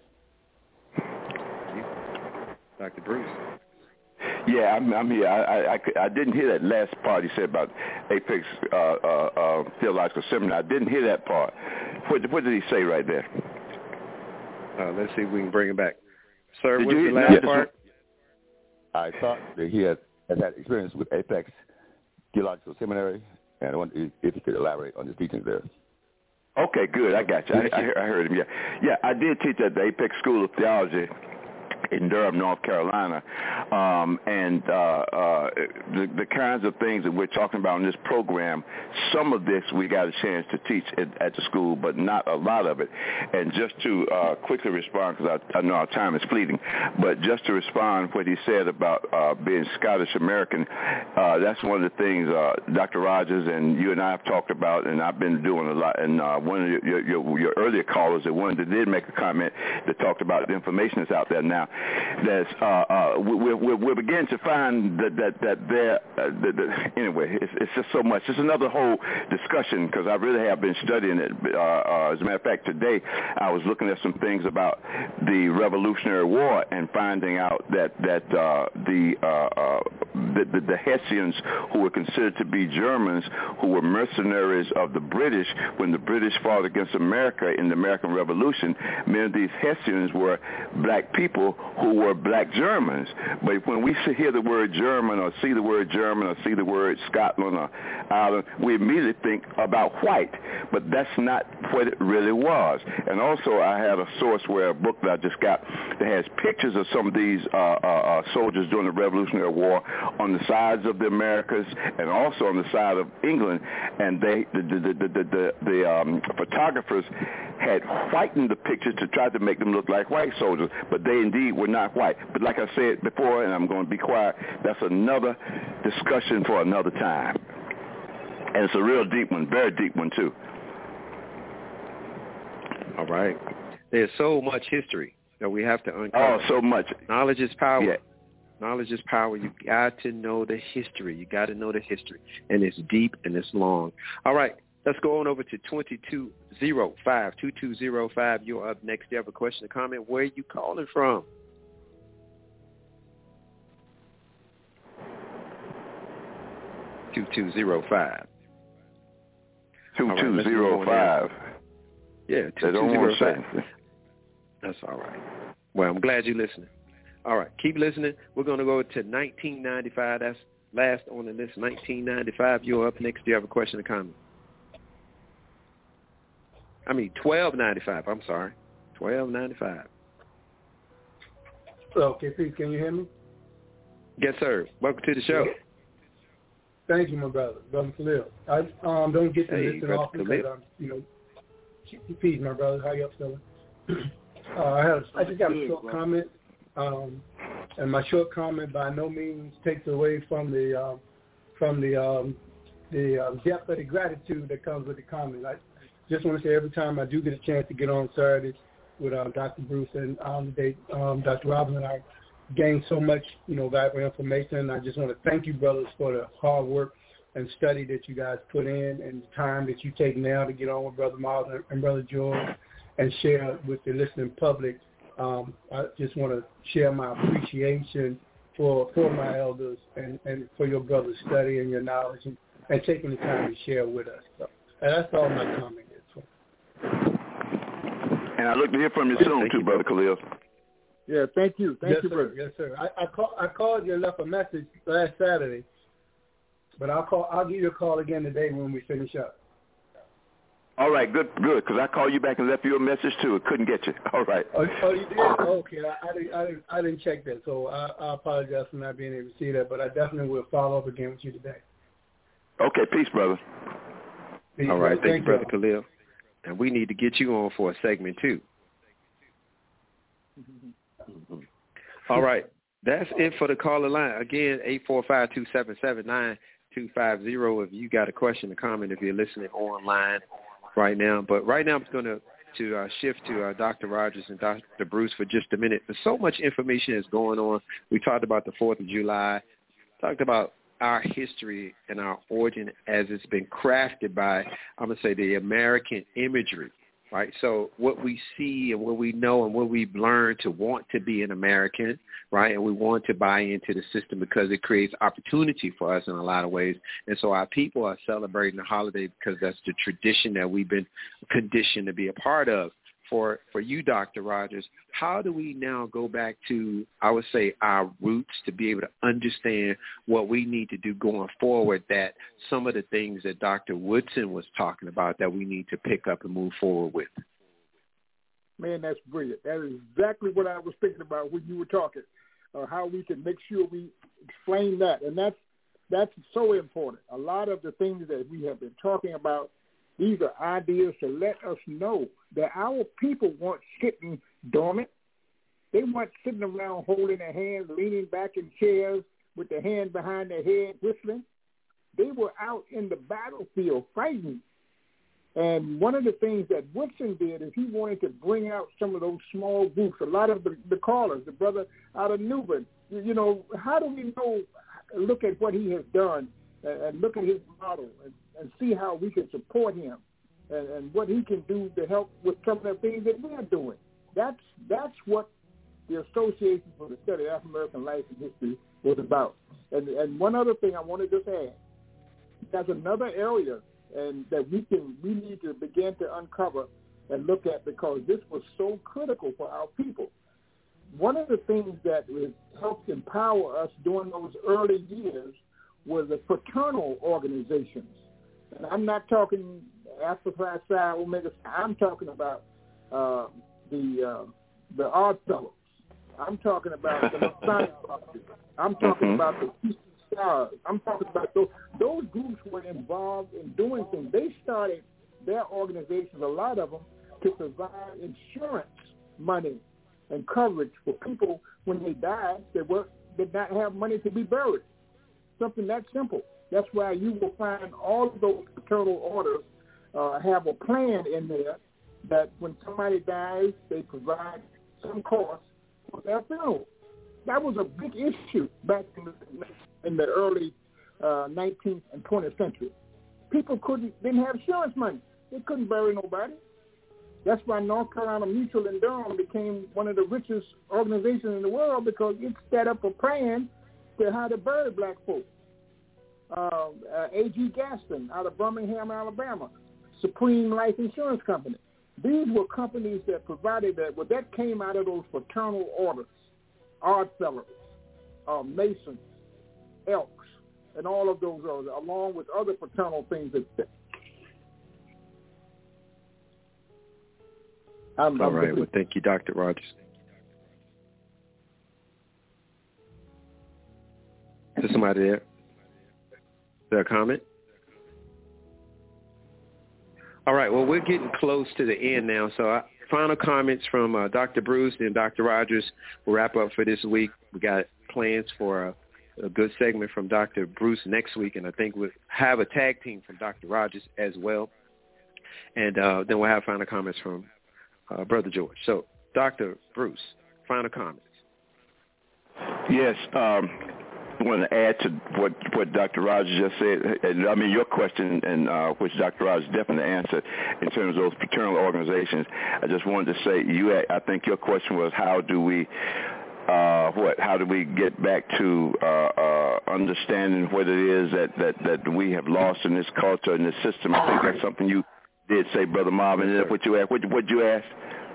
Doctor Bruce. Yeah, I'm, I'm here. I, I, I didn't hear that last part he said about Apex uh, uh, uh, Theological Seminary. I didn't hear that part. What, what did he say right there? Uh, let's see if we can bring it back. Sir, did what's you the hear, last yes, part? I thought that he had, had that experience with Apex Theological Seminary, and I wonder if he could elaborate on his teachings there. Okay, good. I got you. I, I, I heard him. Yeah, yeah. I did teach at the Apex School of Theology in Durham, North Carolina, um, and uh, uh, the, the kinds of things that we're talking about in this program, some of this we got a chance to teach at, at the school, but not a lot of it. And just to uh, quickly respond, because I, I know our time is fleeting, but just to respond what he said about uh, being Scottish-American, uh, that's one of the things uh, Doctor Rogers and you and I have talked about, and I've been doing a lot. And uh, one of your, your, your earlier callers, the one that did make a comment that talked about the information that's out there now, that's uh, uh, we, we, we're beginning to find that that that there. Uh, that, that, anyway, it's, it's just so much. It's another whole discussion because I really have been studying it. Uh, uh, as a matter of fact, today I was looking at some things about the Revolutionary War and finding out that that uh, the, uh, uh, the, the the Hessians, who were considered to be Germans, who were mercenaries of the British when the British fought against America in the American Revolution, many of these Hessians were black people who were black Germans. But when we hear the word German or see the word German or see the word Scotland or Ireland, we immediately think about white. But that's not what it really was. And also I had a source where a book that I just got that has pictures of some of these uh, uh, uh, soldiers during the Revolutionary War on the sides of the Americas and also on the side of England. And they, the, the, the, the, the, the um, photographers had whitened the pictures to try to make them look like white soldiers, but they indeed were not white. But like I said before, and I'm going to be quiet, that's another discussion for another time. And it's a real deep one, very deep one too. All right. There's so much history that we have to uncover. Oh, so much. Knowledge is power. Yeah. Knowledge is power. You got to know the history. You got to know the history. And it's deep and it's long. All right. Let's go on over to twenty-two oh five, two two oh five. You're up next. Do you have a question or comment? Where are you calling from? two two oh five. two two oh five. Yeah, two two oh five. That's all right. Well, I'm glad you're listening. All right, keep listening. We're going to go to nineteen ninety-five. That's last on the list, nineteen ninety-five. You're up next. Do you have a question or comment? I mean, twelve ninety-five. I'm sorry, twelve ninety-five. Okay, Pete, can you hear me? Yes, sir. Welcome to the show. Thank you, my brother, brother Khalil. I um, don't get to hey, listen often because I'm, you know, Pete, my brother. How y'all feeling? uh, I have, I just got a short comment, um, and my short comment by no means takes away from the um, from the um, the um, depth of the gratitude that comes with the comment. I just want to say every time I do get a chance to get on Saturday with uh, Doctor Bruce and um, they, um, Doctor Robinson, I gain so much, you know, valuable information. I just want to thank you, brothers, for the hard work and study that you guys put in and the time that you take now to get on with Brother Miles and Brother George and share with the listening public. Um, I just want to share my appreciation for for my elders and, and for your brother's study and your knowledge and, and taking the time to share with us. So, and that's all my comment is. And I look to hear from you soon, too, Brother Khalil. Yeah, thank you. Thank yes, you, sir. brother. Yes, sir. I, I, call, I called you and left a message last Saturday, but I'll call. I'll give you a call again today when we finish up. All right, good, good, because I called you back and left you a message, too. I couldn't get you. All right. Oh, oh you did? Okay. I, I, didn't, I, didn't, I didn't check that, so I, I apologize for not being able to see that, but I definitely will follow up again with you today. Okay, peace, brother. Peace, All right, brother. thank, thank you, Brother you. Khalil. And we need to get you on for a segment, too. Mm-hmm. All right. That's it for the caller line. Again, eight four five, two seven seven, nine two five zero if you got a question or comment if you're listening online right now. But right now I'm going to to uh, shift to uh, Doctor Rogers and Doctor Bruce for just a minute. There's so much information is going on. We talked about the fourth of July, talked about our history and our origin as it's been crafted by, I'm going to say, the American imagery, right? So what we see and what we know and what we've learned to want to be an American, right? And we want to buy into the system because it creates opportunity for us in a lot of ways. And so our people are celebrating the holiday because that's the tradition that we've been conditioned to be a part of. For, for you, Doctor Rogers, how do we now go back to, I would say, our roots to be able to understand what we need to do going forward, that some of the things that Doctor Woodson was talking about that we need to pick up and move forward with? Man, that's brilliant. That is exactly what I was thinking about when you were talking, uh, how we can make sure we explain that. And that's, that's so important. A lot of the things that we have been talking about, these are ideas to let us know that our people weren't sitting dormant. They weren't sitting around holding their hands, leaning back in chairs with their hand behind their head, whistling. They were out in the battlefield fighting. And one of the things that Woodson did is he wanted to bring out some of those small groups. A lot of the, the callers, the brother out of Newbern, you know, how do we know, look at what he has done and, and look at his model and, and see how we can support him and, and what he can do to help with some of the things that we're doing. That's, that's what the Association for the Study of African American Life and History was about. And, and one other thing I want to just add, there's another area and that we can we need to begin to uncover and look at because this was so critical for our people. One of the things that helped empower us during those early years was the fraternal organizations. And I'm not talking Alpha Phi Psi, Omega Psi. I'm talking about uh, the uh, the Odd Fellows. I'm talking about the Masonic Project. I'm talking mm-hmm. about the Eastern Stars. I'm talking about those. Those groups were involved in doing things. They started their organizations, a lot of them, to provide insurance money and coverage for people when they died that were, did not have money to be buried. Something that simple. That's why you will find all of those fraternal orders uh, have a plan in there that when somebody dies, they provide some cost for their funeral. That was a big issue back in the, in the early uh, nineteenth and twentieth century. People couldn't didn't have insurance money. They couldn't bury nobody. That's why North Carolina Mutual in Durham became one of the richest organizations in the world because it set up a plan to how to bury black folk. Uh, uh, A G Gaston out of Birmingham, Alabama, Supreme Life Insurance Company. These were companies that provided that. Well, that came out of those fraternal orders. Odd Fellows, uh, Masons, Elks, and all of those others, along with other fraternal things that. I'm, all I'm right. Well, thank you, Doctor Rogers. Is there somebody there? Is there a comment? All right. Well, we're getting close to the end now, so I, final comments from uh, Doctor Bruce and Doctor Rogers. We'll wrap up for this week. We got plans for a, a good segment from Doctor Bruce next week, and I think we'll have a tag team from Doctor Rogers as well. And uh, then we'll have final comments from uh, Brother George. So, Doctor Bruce, final comments. Yes. Um, I want to add to what, what Doctor Rogers just said. And, I mean, your question, and uh, which Doctor Rogers definitely answered in terms of those fraternal organizations. I just wanted to say, you. I think your question was, how do we, uh, what? How do we get back to uh, uh, understanding what it is that, that, that we have lost in this culture and this system? I think that's something you did say, Brother Marvin. Is that what you asked? What what you asked?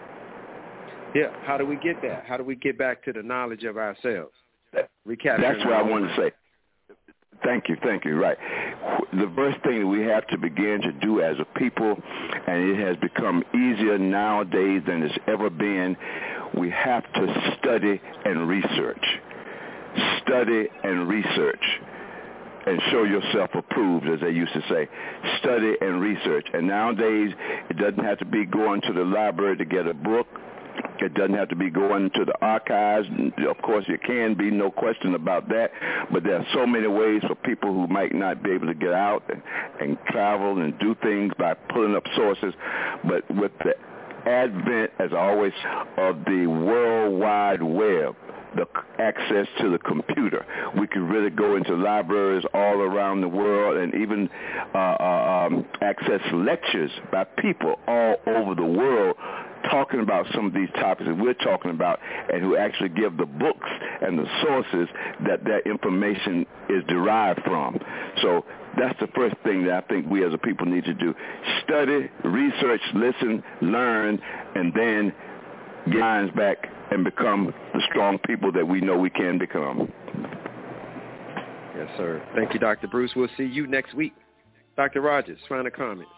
Yeah. How do we get that? How do we get back to the knowledge of ourselves? That's what I wanted to say. Thank you, thank you. Right. The first thing that we have to begin to do as a people, and it has become easier nowadays than it's ever been, we have to study and research. Study and research. And show yourself approved, as they used to say. Study and research. And nowadays, it doesn't have to be going to the library to get a book. It doesn't have to be going to the archives. Of course, it can be, no question about that. But there are so many ways for people who might not be able to get out and, and travel and do things by pulling up sources. But with the advent, as always, of the World Wide Web, the access to the computer, we can really go into libraries all around the world and even uh, uh, um, access lectures by people all over the world talking about some of these topics that we're talking about, and who actually give the books and the sources that that information is derived from. So that's the first thing that I think we as a people need to do. Study, research, listen, learn, and then get minds back and become the strong people that we know we can become. Yes, sir. Thank you, Doctor Bruce. We'll see you next week. Doctor Rogers, final comments.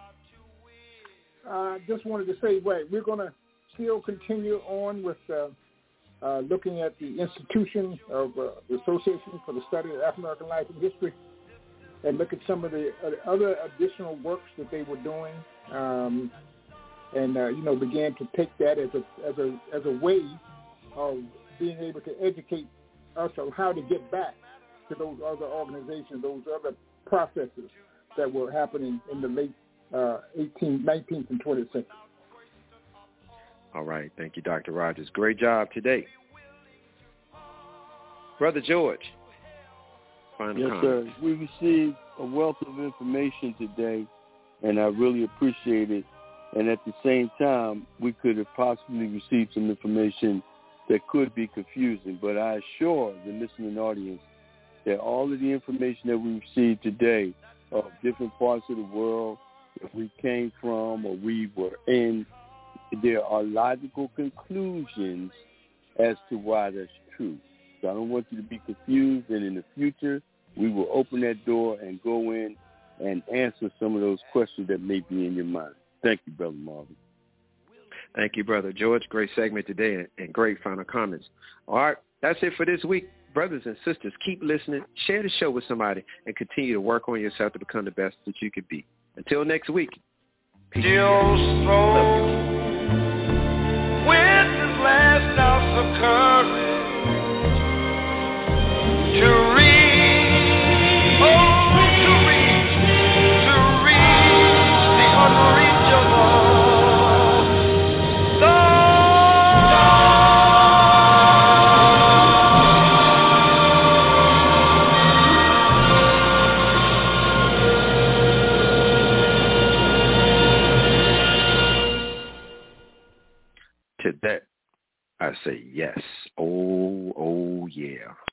I uh, just wanted to say, wait, we're going to still continue on with uh, uh, looking at the institution of uh, the Association for the Study of African American Life and History, and look at some of the uh, other additional works that they were doing, um, and uh, you know, began to take that as a as a as a way of being able to educate us on how to get back to those other organizations, those other processes that were happening in the late uh, eighteenth, nineteenth, and twentieth century. All right. Thank you, Doctor Rogers. Great job today. Brother George. Final yes, comment. sir. We received a wealth of information today, and I really appreciate it. And at the same time, we could have possibly received some information that could be confusing. But I assure the listening audience that all of the information that we received today of different parts of the world that we came from or we were in, there are logical conclusions as to why that's true. So I don't want you to be confused, and in the future, we will open that door and go in and answer some of those questions that may be in your mind. Thank you, Brother Marvin. Thank you, Brother George. Great segment today and great final comments. All right, that's it for this week. Brothers and sisters, keep listening, share the show with somebody, and continue to work on yourself to become the best that you could be. Until next week. Peace. Still strong with his last ounce of courage to reach, oh, to reach, to reach the unreachable. To that, I say yes. Oh, oh, yeah.